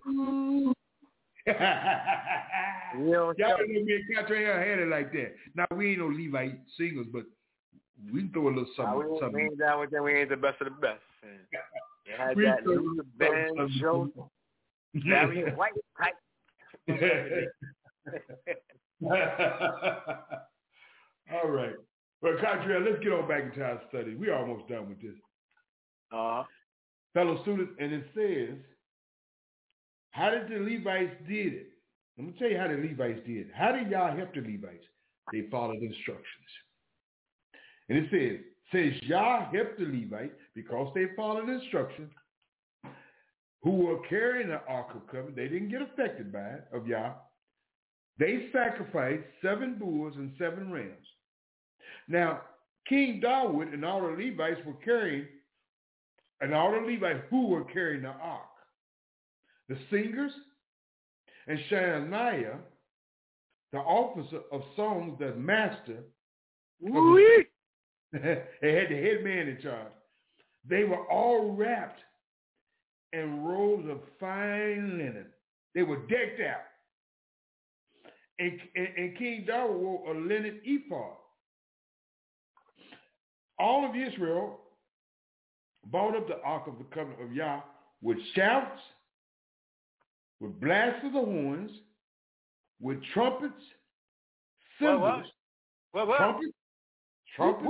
You know, y'all know me and Contrail had it like that. Now, we ain't no Levite singers, but we can throw a little something. we, something. we ain't down with them. We ain't the best of the best. And it had We that throw Luther Banjo, very white type. All right. Well, Contrail, let's get on back into our study. We're almost done with this. Uh-huh. Fellow students, and it says, how did the Levites did it? I'm going to tell you how the Levites did. How did y'all help the Levites? They followed instructions. And it says, says Yah helped the Levites because they followed instructions who were carrying the Ark of Covenant. They didn't get affected by it, of Yah. They sacrificed seven bulls and seven rams. Now, King David and all the Levites were carrying, and all the Levites who were carrying the Ark. The singers and Shaniah, the officer of songs, the master, the, they had the head man in charge. They were all wrapped in robes of fine linen. They were decked out. And, and, and King David wore a linen ephod. All of Israel brought up the Ark of the Covenant of Yah with shouts, with blasts of the horns, with trumpets, cymbals, what, what? What, what? trumpets, trumpets,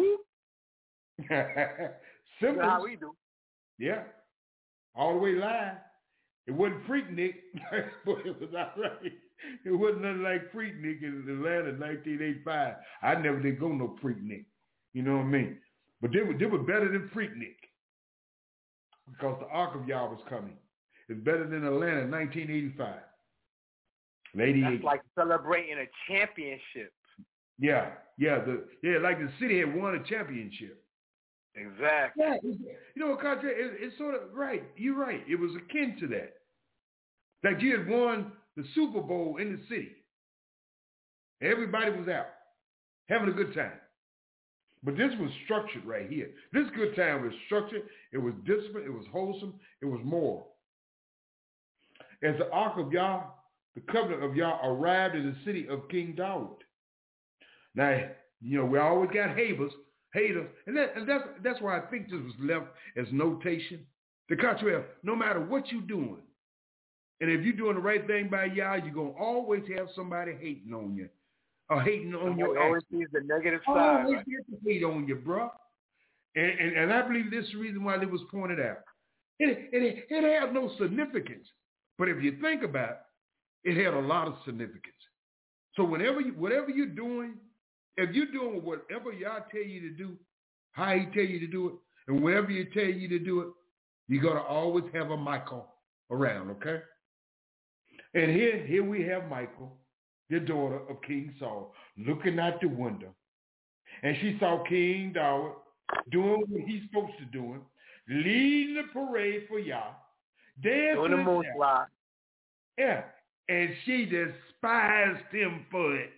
cymbals. You know how we do. Yeah, all the way live. It wasn't Freaknik, but it was all right. It wasn't nothing like Freaknik in Atlanta in nineteen eighty-five. I never did go no Freaknik. You know what I mean? But they were, they were better than Freaknik because the Ark of Yah was coming. It's better than Atlanta in nineteen eighty-five. eighty-eight. That's like celebrating a championship. Yeah, yeah, the yeah, like the city had won a championship. Exactly. Yeah, you know, Contra, it, it's sort of right. You're right. It was akin to that. Like you had won the Super Bowl in the city. Everybody was out having a good time. But this was structured right here. This good time was structured. It was disciplined. It was wholesome. It was moral. As the Ark of Yah, the covenant of Yah, arrived in the city of King David. Now, you know, we always got haters, haters, and, that, and that's that's why I think this was left as notation. The contrary, no matter what you're doing, and if you're doing the right thing by Yah, you're going to always have somebody hating on you or hating on your actions. Always sees the negative side. Always right? get to hate on you, bro. And, and, and I believe this is the reason why it was pointed out. It, it, it had no significance. But if you think about it, it had a lot of significance. So whenever you, whatever you're doing, if you're doing whatever Yah tell you to do, how he tell you to do it, and wherever you tell you to do it, you're going to always have a Michael around, okay? And here, here we have Michael, the daughter of King Saul, looking out the window. And she saw King David doing what he's supposed to do, leading the parade for Yah, dancing doing the moon slide. Yeah, and she despised him for it.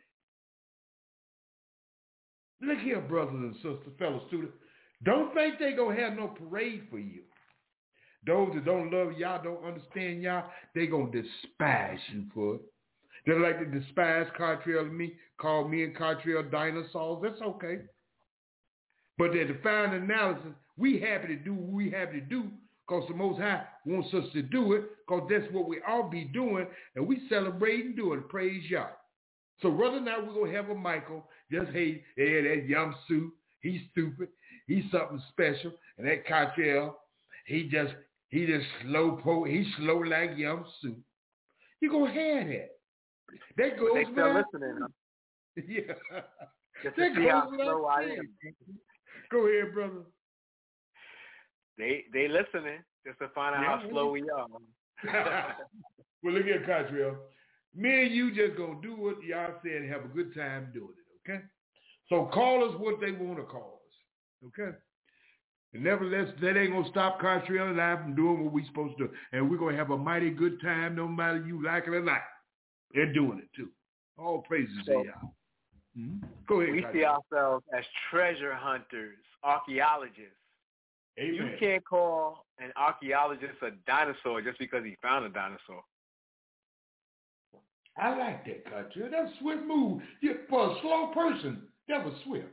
Look here, brothers and sisters, fellow students. Don't think they going to have no parade for you. Those that don't love Yah, don't understand Yah, they going to despise you for it. They're like to despise Cartrell and me, call me and Cartrell dinosaurs. That's okay. But their defined analysis, we happy to do what we happy to do because the Most High wants us to do it because that's what we all be doing, and we celebrate and do it. Praise Yah. So whether or not we're going to have a Michael, just, hey, yeah, that Yum Suit, he's stupid, he's something special, and that Cartrell, he just, he just slow, po, he's slow like Yum Suit. You're going to have that. That goes they still without listening. Huh? Yeah. Just that to see how slow I saying. am. Go ahead, brother. They they listening just to find out Yeah, how slow we are. Well, look here, Cartrell. Me and you just going to do what y'all said and have a good time doing it, okay? So call us what they want to call us, okay? And nevertheless, that ain't going to stop Contrail and I from doing what we're supposed to do. And we're going to have a mighty good time no matter you like it or not. They're doing it too. All praises to So, y'all. Mm-hmm. Go ahead, we Contrail. see ourselves as treasure hunters, archaeologists. Amen. You can't call an archaeologist a dinosaur just because he found a dinosaur. I like that, Contrail. That's a swift move. Yeah, for a slow person, that was swift.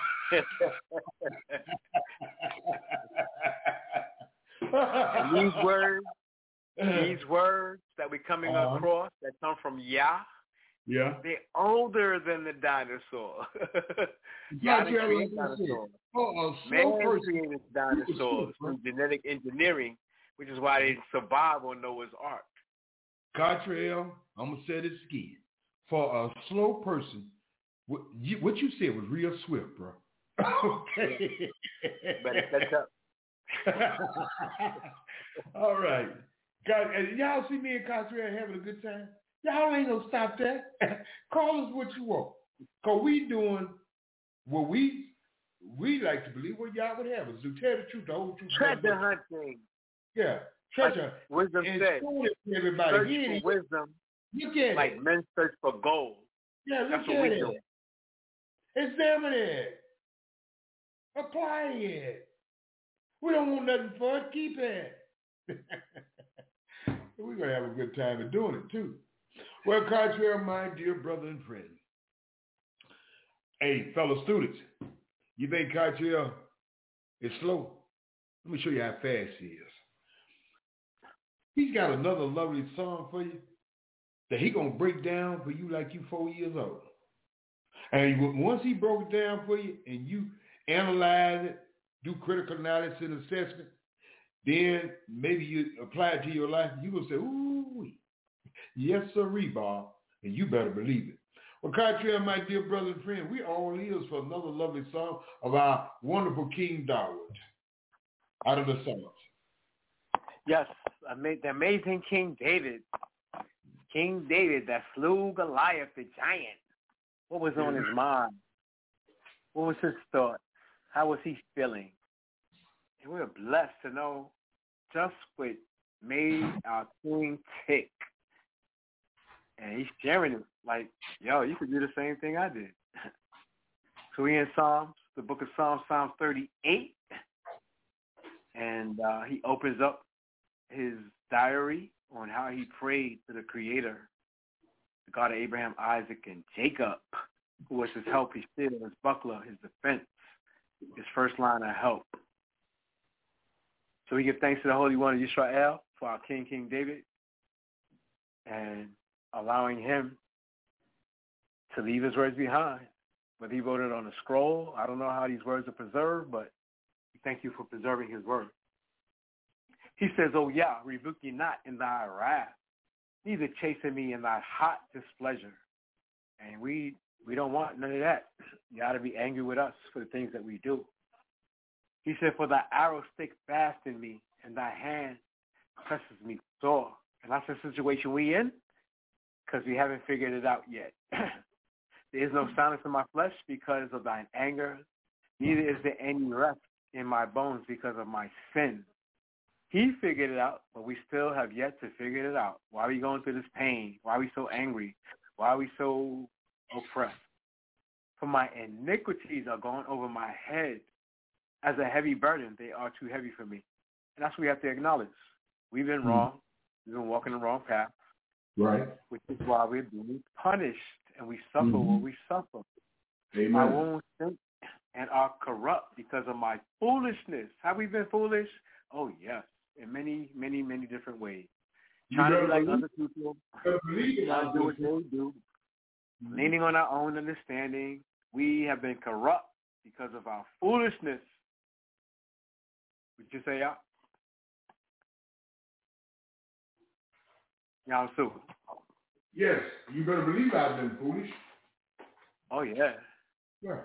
And these words, these words that we're coming uh-huh. across that come from Yah, yeah, they're older than the dinosaur. Yah didn't create dinosaurs. Oh, a Man slow person. created dinosaurs through genetic engineering, which is why they didn't survive on Noah's Ark. Contrail, I'm going to say this again. For a slow person, what you, what you said was real swift, bro. Okay. Better catch up. All right. God, y'all see me and Contrail having a good time? Y'all ain't going to stop that. Call us what you want. Because we doing what we we like to believe what y'all would have us do. Tell the truth, the whole truth. Treasure hunting. Yeah. Treasure. Like wisdom and said, everybody. search Yeah, for wisdom look at like it. men search for gold. Yeah, look That's at what we it. do. Examine it. Apply it. We don't want nothing for it. Keep it. We're going to have a good time in doing it, too. Well, Contrail, my dear brother and friend. Hey, fellow students, you think Contrail is slow? Let me show you how fast he is. He's got another lovely song for you that he going to break down for you like you four years old. And once he broke it down for you and you analyze it, do critical analysis and assessment, then maybe you apply it to your life, you're going to say, ooh, yes, sir, Bob, and you better believe it. Well, Contrail, my dear brother and friend, we all ears for another lovely song of our wonderful King Dawood out of the Psalms. Yes, the amazing King David. King David that slew Goliath the giant. What was on his mind? What was his thought? How was he feeling? And we're blessed to know just what made our king tick. And he's sharing it like, yo, you could do the same thing I did. So we in Psalms, the book of Psalms, Psalm thirty-eight. And uh, he opens up his diary on how he prayed to the Creator, the God of Abraham, Isaac, and Jacob, who was his help, his shield, his buckler, his defense, his first line of help. So we give thanks to the Holy One of Yisrael for our King, King David, and allowing him to leave his words behind. Whether he wrote it on a scroll, I don't know how these words are preserved, but we thank you for preserving his word. He says, "O Yah, rebuke me not in thy wrath, neither chasten me in thy hot displeasure." And we we don't want none of that. You ought to be angry with us for the things that we do. He said, "For thy arrow stick fast in me, and thy hand presses me sore." And that's the situation we in, because we haven't figured it out yet. There is no silence in my flesh because of thine anger, neither is there any rest in my bones because of my sin. He figured it out, but we still have yet to figure it out. Why are we going through this pain? Why are we so angry? Why are we so oppressed? For my iniquities are gone over my head. As a heavy burden, they are too heavy for me. And that's what we have to acknowledge. We've been mm-hmm. wrong. We've been walking the wrong path. Right. Which is why we're being punished, and we suffer mm-hmm. what we suffer. Amen. My wounds sink and are corrupt because of my foolishness. Have we been foolish? Oh, yes. In many, many, many different ways. You Trying to be like believe, other people. Trying to do what they do. Mm-hmm. Leaning on our own understanding. We have been corrupt because of our foolishness. Would you say, y'all? Y'all, Sue? Yes. You better believe I've been foolish. Oh, yeah. Yeah.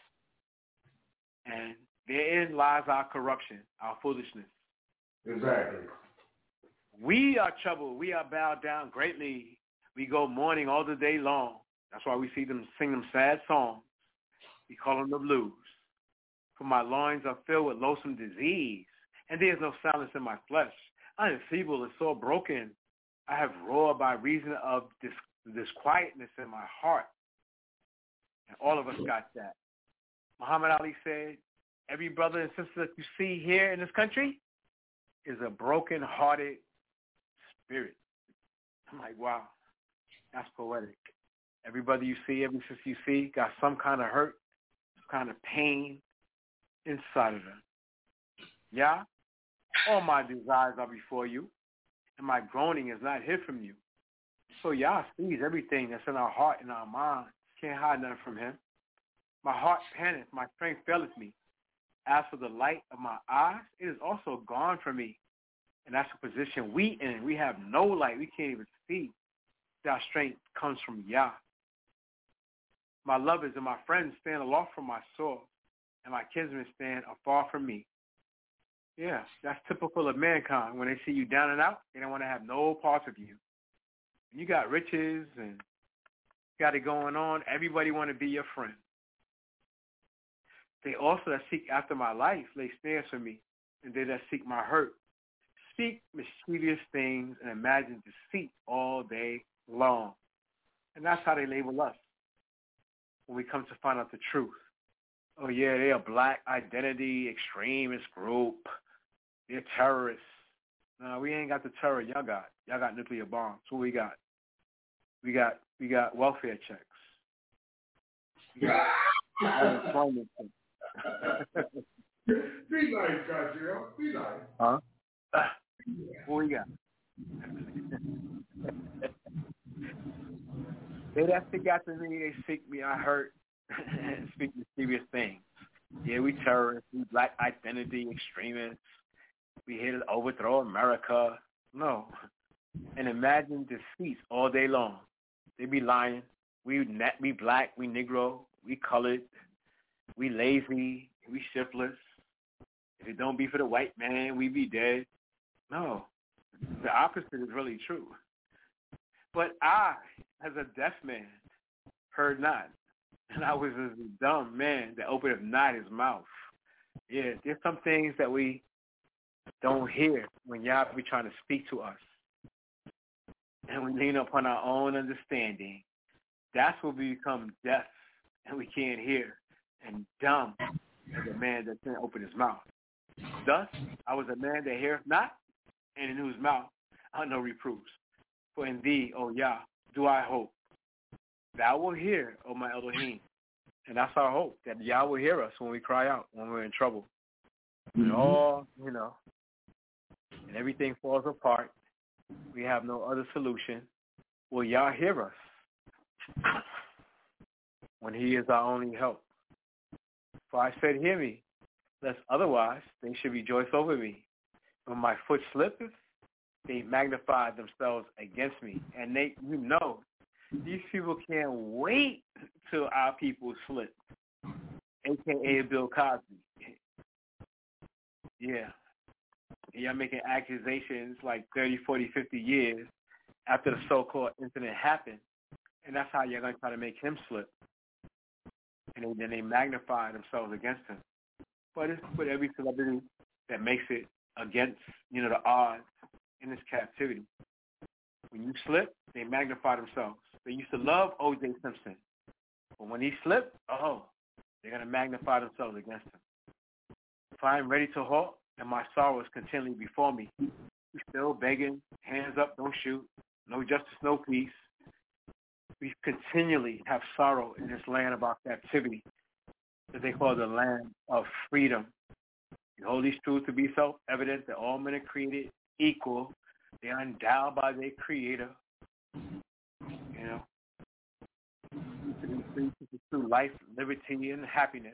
And therein lies our corruption, our foolishness. Exactly. We are troubled. We are bowed down greatly. We go mourning all the day long. That's why we see them sing them sad songs. We call them the blues. For my loins are filled with loathsome disease, and there is no silence in my flesh. I am feeble and sore broken. I have roared by reason of dis- disquietness in my heart. And all of us got that. Muhammad Ali said, every brother and sister that you see here in this country is a broken-hearted spirit. I'm like, wow, that's poetic. Every brother you see, every sister you see got some kind of hurt, some kind of pain inside of them. Yeah? All my desires are before you, and my groaning is not hid from you. So Yah sees everything that's in our heart and our mind. Can't hide nothing from him. My heart panics, my strength faileth me. As for the light of my eyes, it is also gone from me. And that's the position we in. We have no light. We can't even see. That strength comes from Yah. My lovers and my friends stand aloft from my soul, and my kinsmen stand afar from me. Yeah, that's typical of mankind. When they see you down and out, they don't want to have no parts of you. You got riches and got it going on. Everybody want to be your friend. They also that seek after my life lay snares for me, and they that seek my hurt speak mischievous things and imagine deceit all day long. And that's how they label us when we come to find out the truth. Oh, yeah, they're a black identity extremist group. They're terrorists. No, we ain't got the terror y'all got. Y'all got nuclear bombs. What we got? We got we got welfare checks. We got unemployment checks. Be nice, Gabriel. Be nice. Huh? Uh, what we got? They that stick after me, they seek me, I hurt, and speak mysterious things. Yeah, we terrorists, we black identity extremists. We here to overthrow America. No. And imagine deceits all day long. They be lying. We net, we black, we Negro, we colored, we lazy, we shiftless. If it don't be for the white man, we be dead. No. The opposite is really true. But I, as a deaf man, heard not. And I was a dumb man that opened not his mouth. Yeah, there's some things that we don't hear when y'all be trying to speak to us. And we lean upon our own understanding. That's when we become deaf and we can't hear, and dumb as a man that can't open his mouth. Thus, I was a man that heareth not, and in whose mouth are no reproofs. For in thee, O Yah, do I hope. Thou will hear, O my Elohim. And that's our hope, that Yah will hear us when we cry out, when we're in trouble. Mm-hmm. And all, you know, and everything falls apart. We have no other solution. Will Yah hear us when he is our only help? For I said, hear me, lest otherwise they should rejoice over me. When my foot slippeth, they magnify themselves against me. And they, you know, these people can't wait till our people slip, a k a. Bill Cosby. Yeah. Y'all making accusations like thirty, forty, fifty years after the so-called incident happened. And that's how you're going to try to make him slip. And then they magnify themselves against him. But it's with every celebrity that makes it against, you know, the odds in this captivity. When you slip, they magnify themselves. They used to love O J Simpson. But when he slipped, oh, they're going to magnify themselves against him. If I am ready to halt and my sorrow is continually before me, we still begging, hands up, don't shoot, no justice, no peace. We continually have sorrow in this land of our captivity that they call the land of freedom. We hold these truths to be self-evident that all men are created equal. They are endowed by their Creator. You know, to be free to pursue life, liberty, and happiness.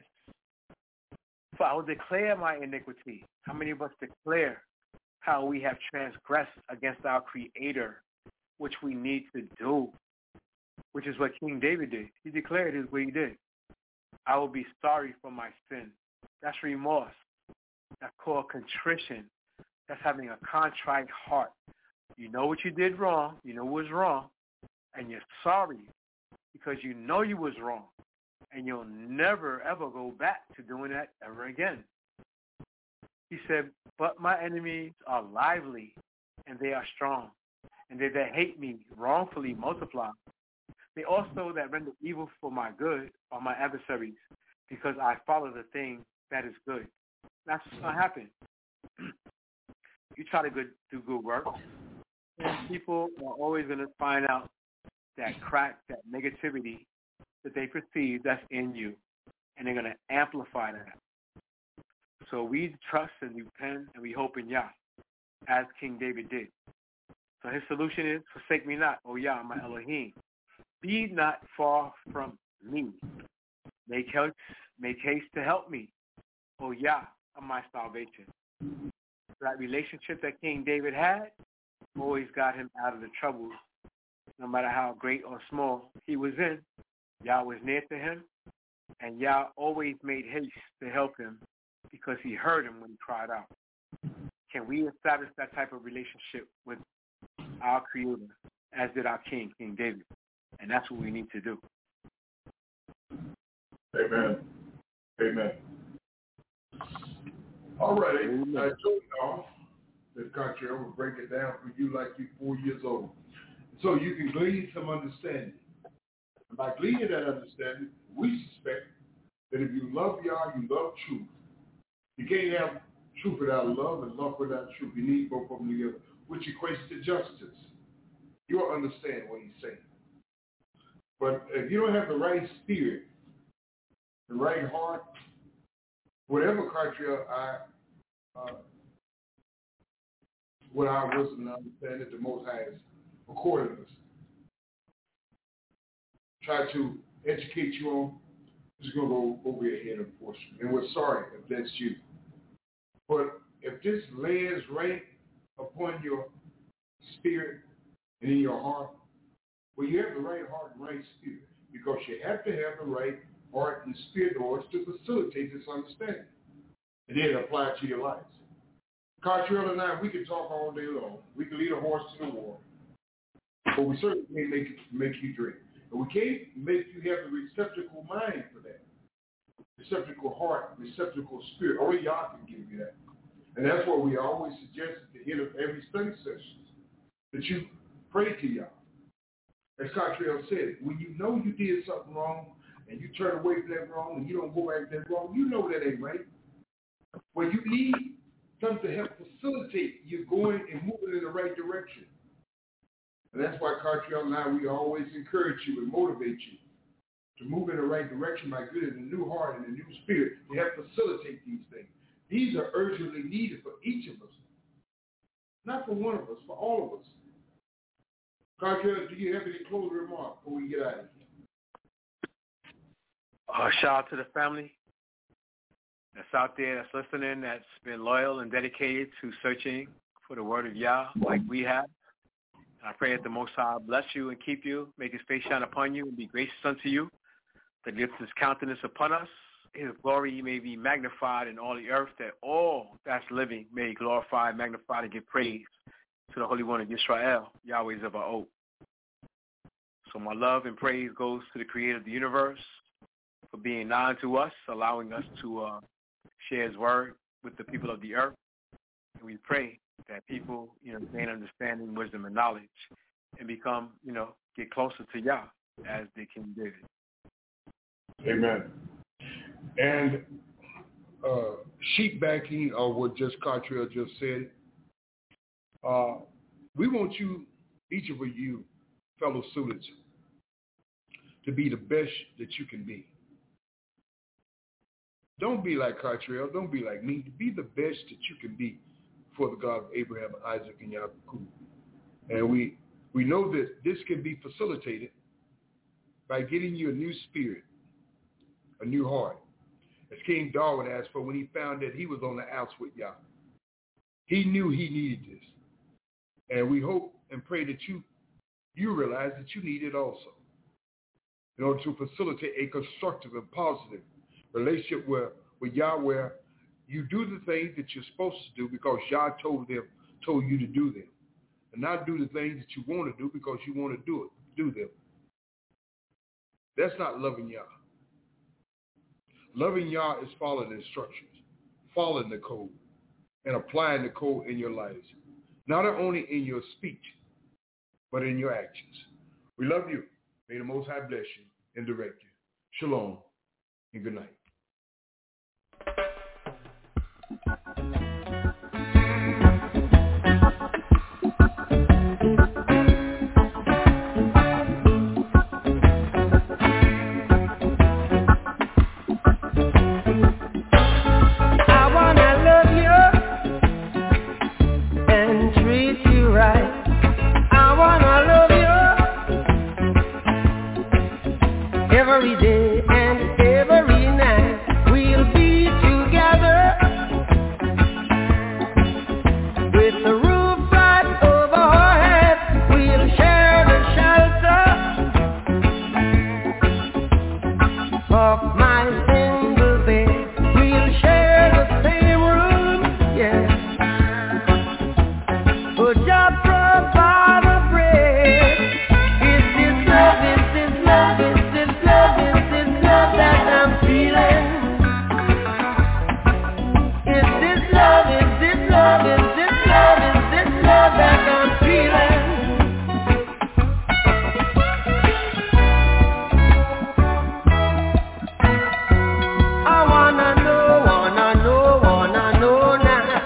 So I will declare my iniquity. How many of us declare how we have transgressed against our Creator, which we need to do, which is what King David did. He declared is what he did. I will be sorry for my sin. That's remorse. That's called contrition. That's having a contrite heart. You know what you did wrong. You know what was wrong. And you're sorry because you know you was wrong. and you'll never, ever go back to doing that ever again. He said, but my enemies are lively, and they are strong, and they that hate me wrongfully multiply. They also that render evil for my good are my adversaries, because I follow the thing that is good. That's what's going to happen. You try to good, do good work, and people are always going to find out that crack, that negativity that they perceive that's in you, and they're going to amplify that. So we trust and we depend and we hope in Yah, as King David did. So his solution is, forsake me not, O Yah, my Elohim. Be not far from me. Make haste, make haste to help me, O Yah, of my salvation. That relationship that King David had always got him out of the troubles. No matter how great or small he was in, Yah was near to him, and Yah always made haste to help him because he heard him when he cried out. Can we establish that type of relationship with our Creator, as did our King, King David? And that's what we need to do. Amen. Amen. All right. Amen. I told y'all that country, I will break it down for you like you're four years old. So you can glean some understanding. And by gleaning that understanding, we suspect that if you love Yah, you love truth. You can't have truth without love and love without truth. You need both of them together, which equates to justice. You'll understand what he's saying. But if you don't have the right spirit, the right heart, whatever criteria I, uh, what I wisdom and understanding the Most High has accorded us, try to educate you on, it's going to go over your head, unfortunately. And we're sorry if that's you. But if this lands right upon your spirit and in your heart, well, you have the right heart and right spirit, because you have to have the right heart and spirit in order to facilitate this understanding and then apply it to your lives. Cartrell and I, we can talk all day long. We can lead a horse to the water, but we certainly can't make, it, make you drink. And we can't make you have the receptacle mind for that. Receptacle heart, receptacle spirit. Only Yah can give you that. And that's what we always suggest at the end of every study session, that you pray to Yah. As Cartrell said, when you know you did something wrong and you turn away from that wrong and you don't go back to that wrong, you know that ain't right. Well, you need something to help facilitate you going and moving in the right direction. And that's why Cartrell and I, we always encourage you and motivate you to move in the right direction by getting a new heart and a new spirit to help facilitate these things. These are urgently needed for each of us. Not for one of us, for all of us. Cartrell, do you have any closing remarks before we get out of here? Uh, shout out to the family that's out there, that's listening, that's been loyal and dedicated to searching for the word of Yah like we have. I pray that the Most High bless you and keep you, make his face shine upon you and be gracious unto you, that lifts his countenance upon us. His glory may be magnified in all the earth, that all that's living may glorify, magnify, and give praise to the Holy One of Israel, Yahweh Zebaoth. So my love and praise goes to the Creator of the universe for being nigh to us, allowing us to uh, share his word with the people of the earth. And we pray that people, you know, gain understanding, wisdom, and knowledge, and become, you know, get closer to Yah as did King David. Amen. And uh, sheep backing, or what just Cartrell just said, uh, we want you, each of you, fellow students, to be the best that you can be. Don't be like Cartrell. Don't be like me. Be the best that you can be for the God of Abraham, Isaac, and Jacob. And we we know that this can be facilitated by getting you a new spirit, a new heart, as King Darwin asked for when he found that he was on the outs with Yah. He knew he needed this. And we hope and pray that you you realize that you need it also, in order to facilitate a constructive and positive relationship where, with Yah, where you do the things that you're supposed to do because Yah told them, told you to do them, and not do the things that you want to do because you want to do it, do them. That's not loving Yah. Loving Yah is following instructions, following the code, and applying the code in your lives, not only in your speech, but in your actions. We love you. May the Most High bless you and direct you. Shalom and good night. Every day and every night we'll be together with the roof right over our heads. We'll share the shelter of my single bed. We'll share the same room, yeah. But just provide the bread. It's this love, it's this love, it's this love, it's this love that I'm feeling. It's this love, it's this love, it's this love, it's this love that I'm feeling. I wanna know, wanna know, wanna know now.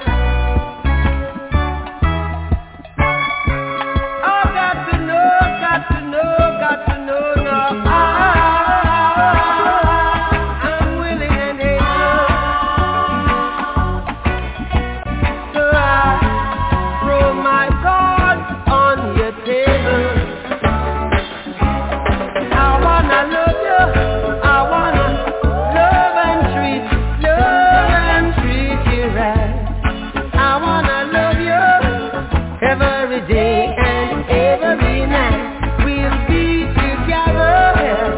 I got to know, got to know, got to know now. I'm willing and able, so I throw my cards on your table. I wanna love you, I wanna love and treat, love and treat you right. I wanna love you every day and every night. We'll be together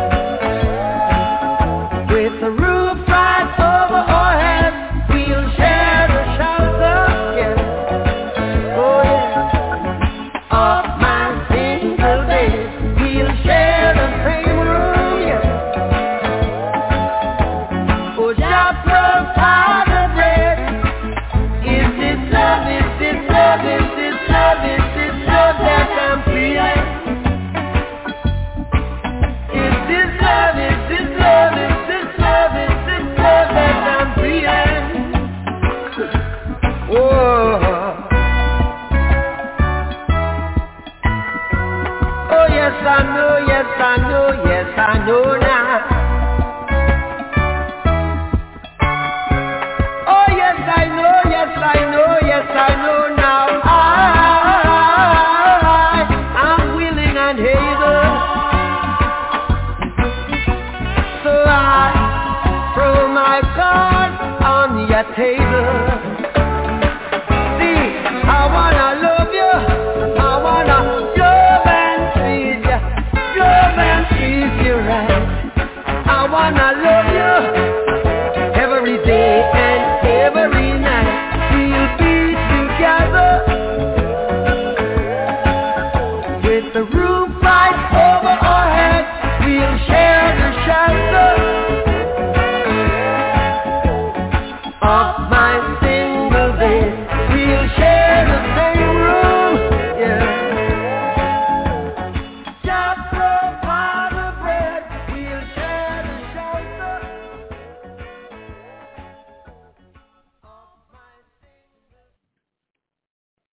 with the roof right over our heads. We'll share the shelter, yeah. Oh yeah, of my single bed. We'll share the same room, yeah. Oh, just provide the bread. Is this love, is this love, is this love, is this love that I'm feeling? Is this love, is this love, is this love, is this love that I'm feeling? Oh, oh yes I know, yes I know,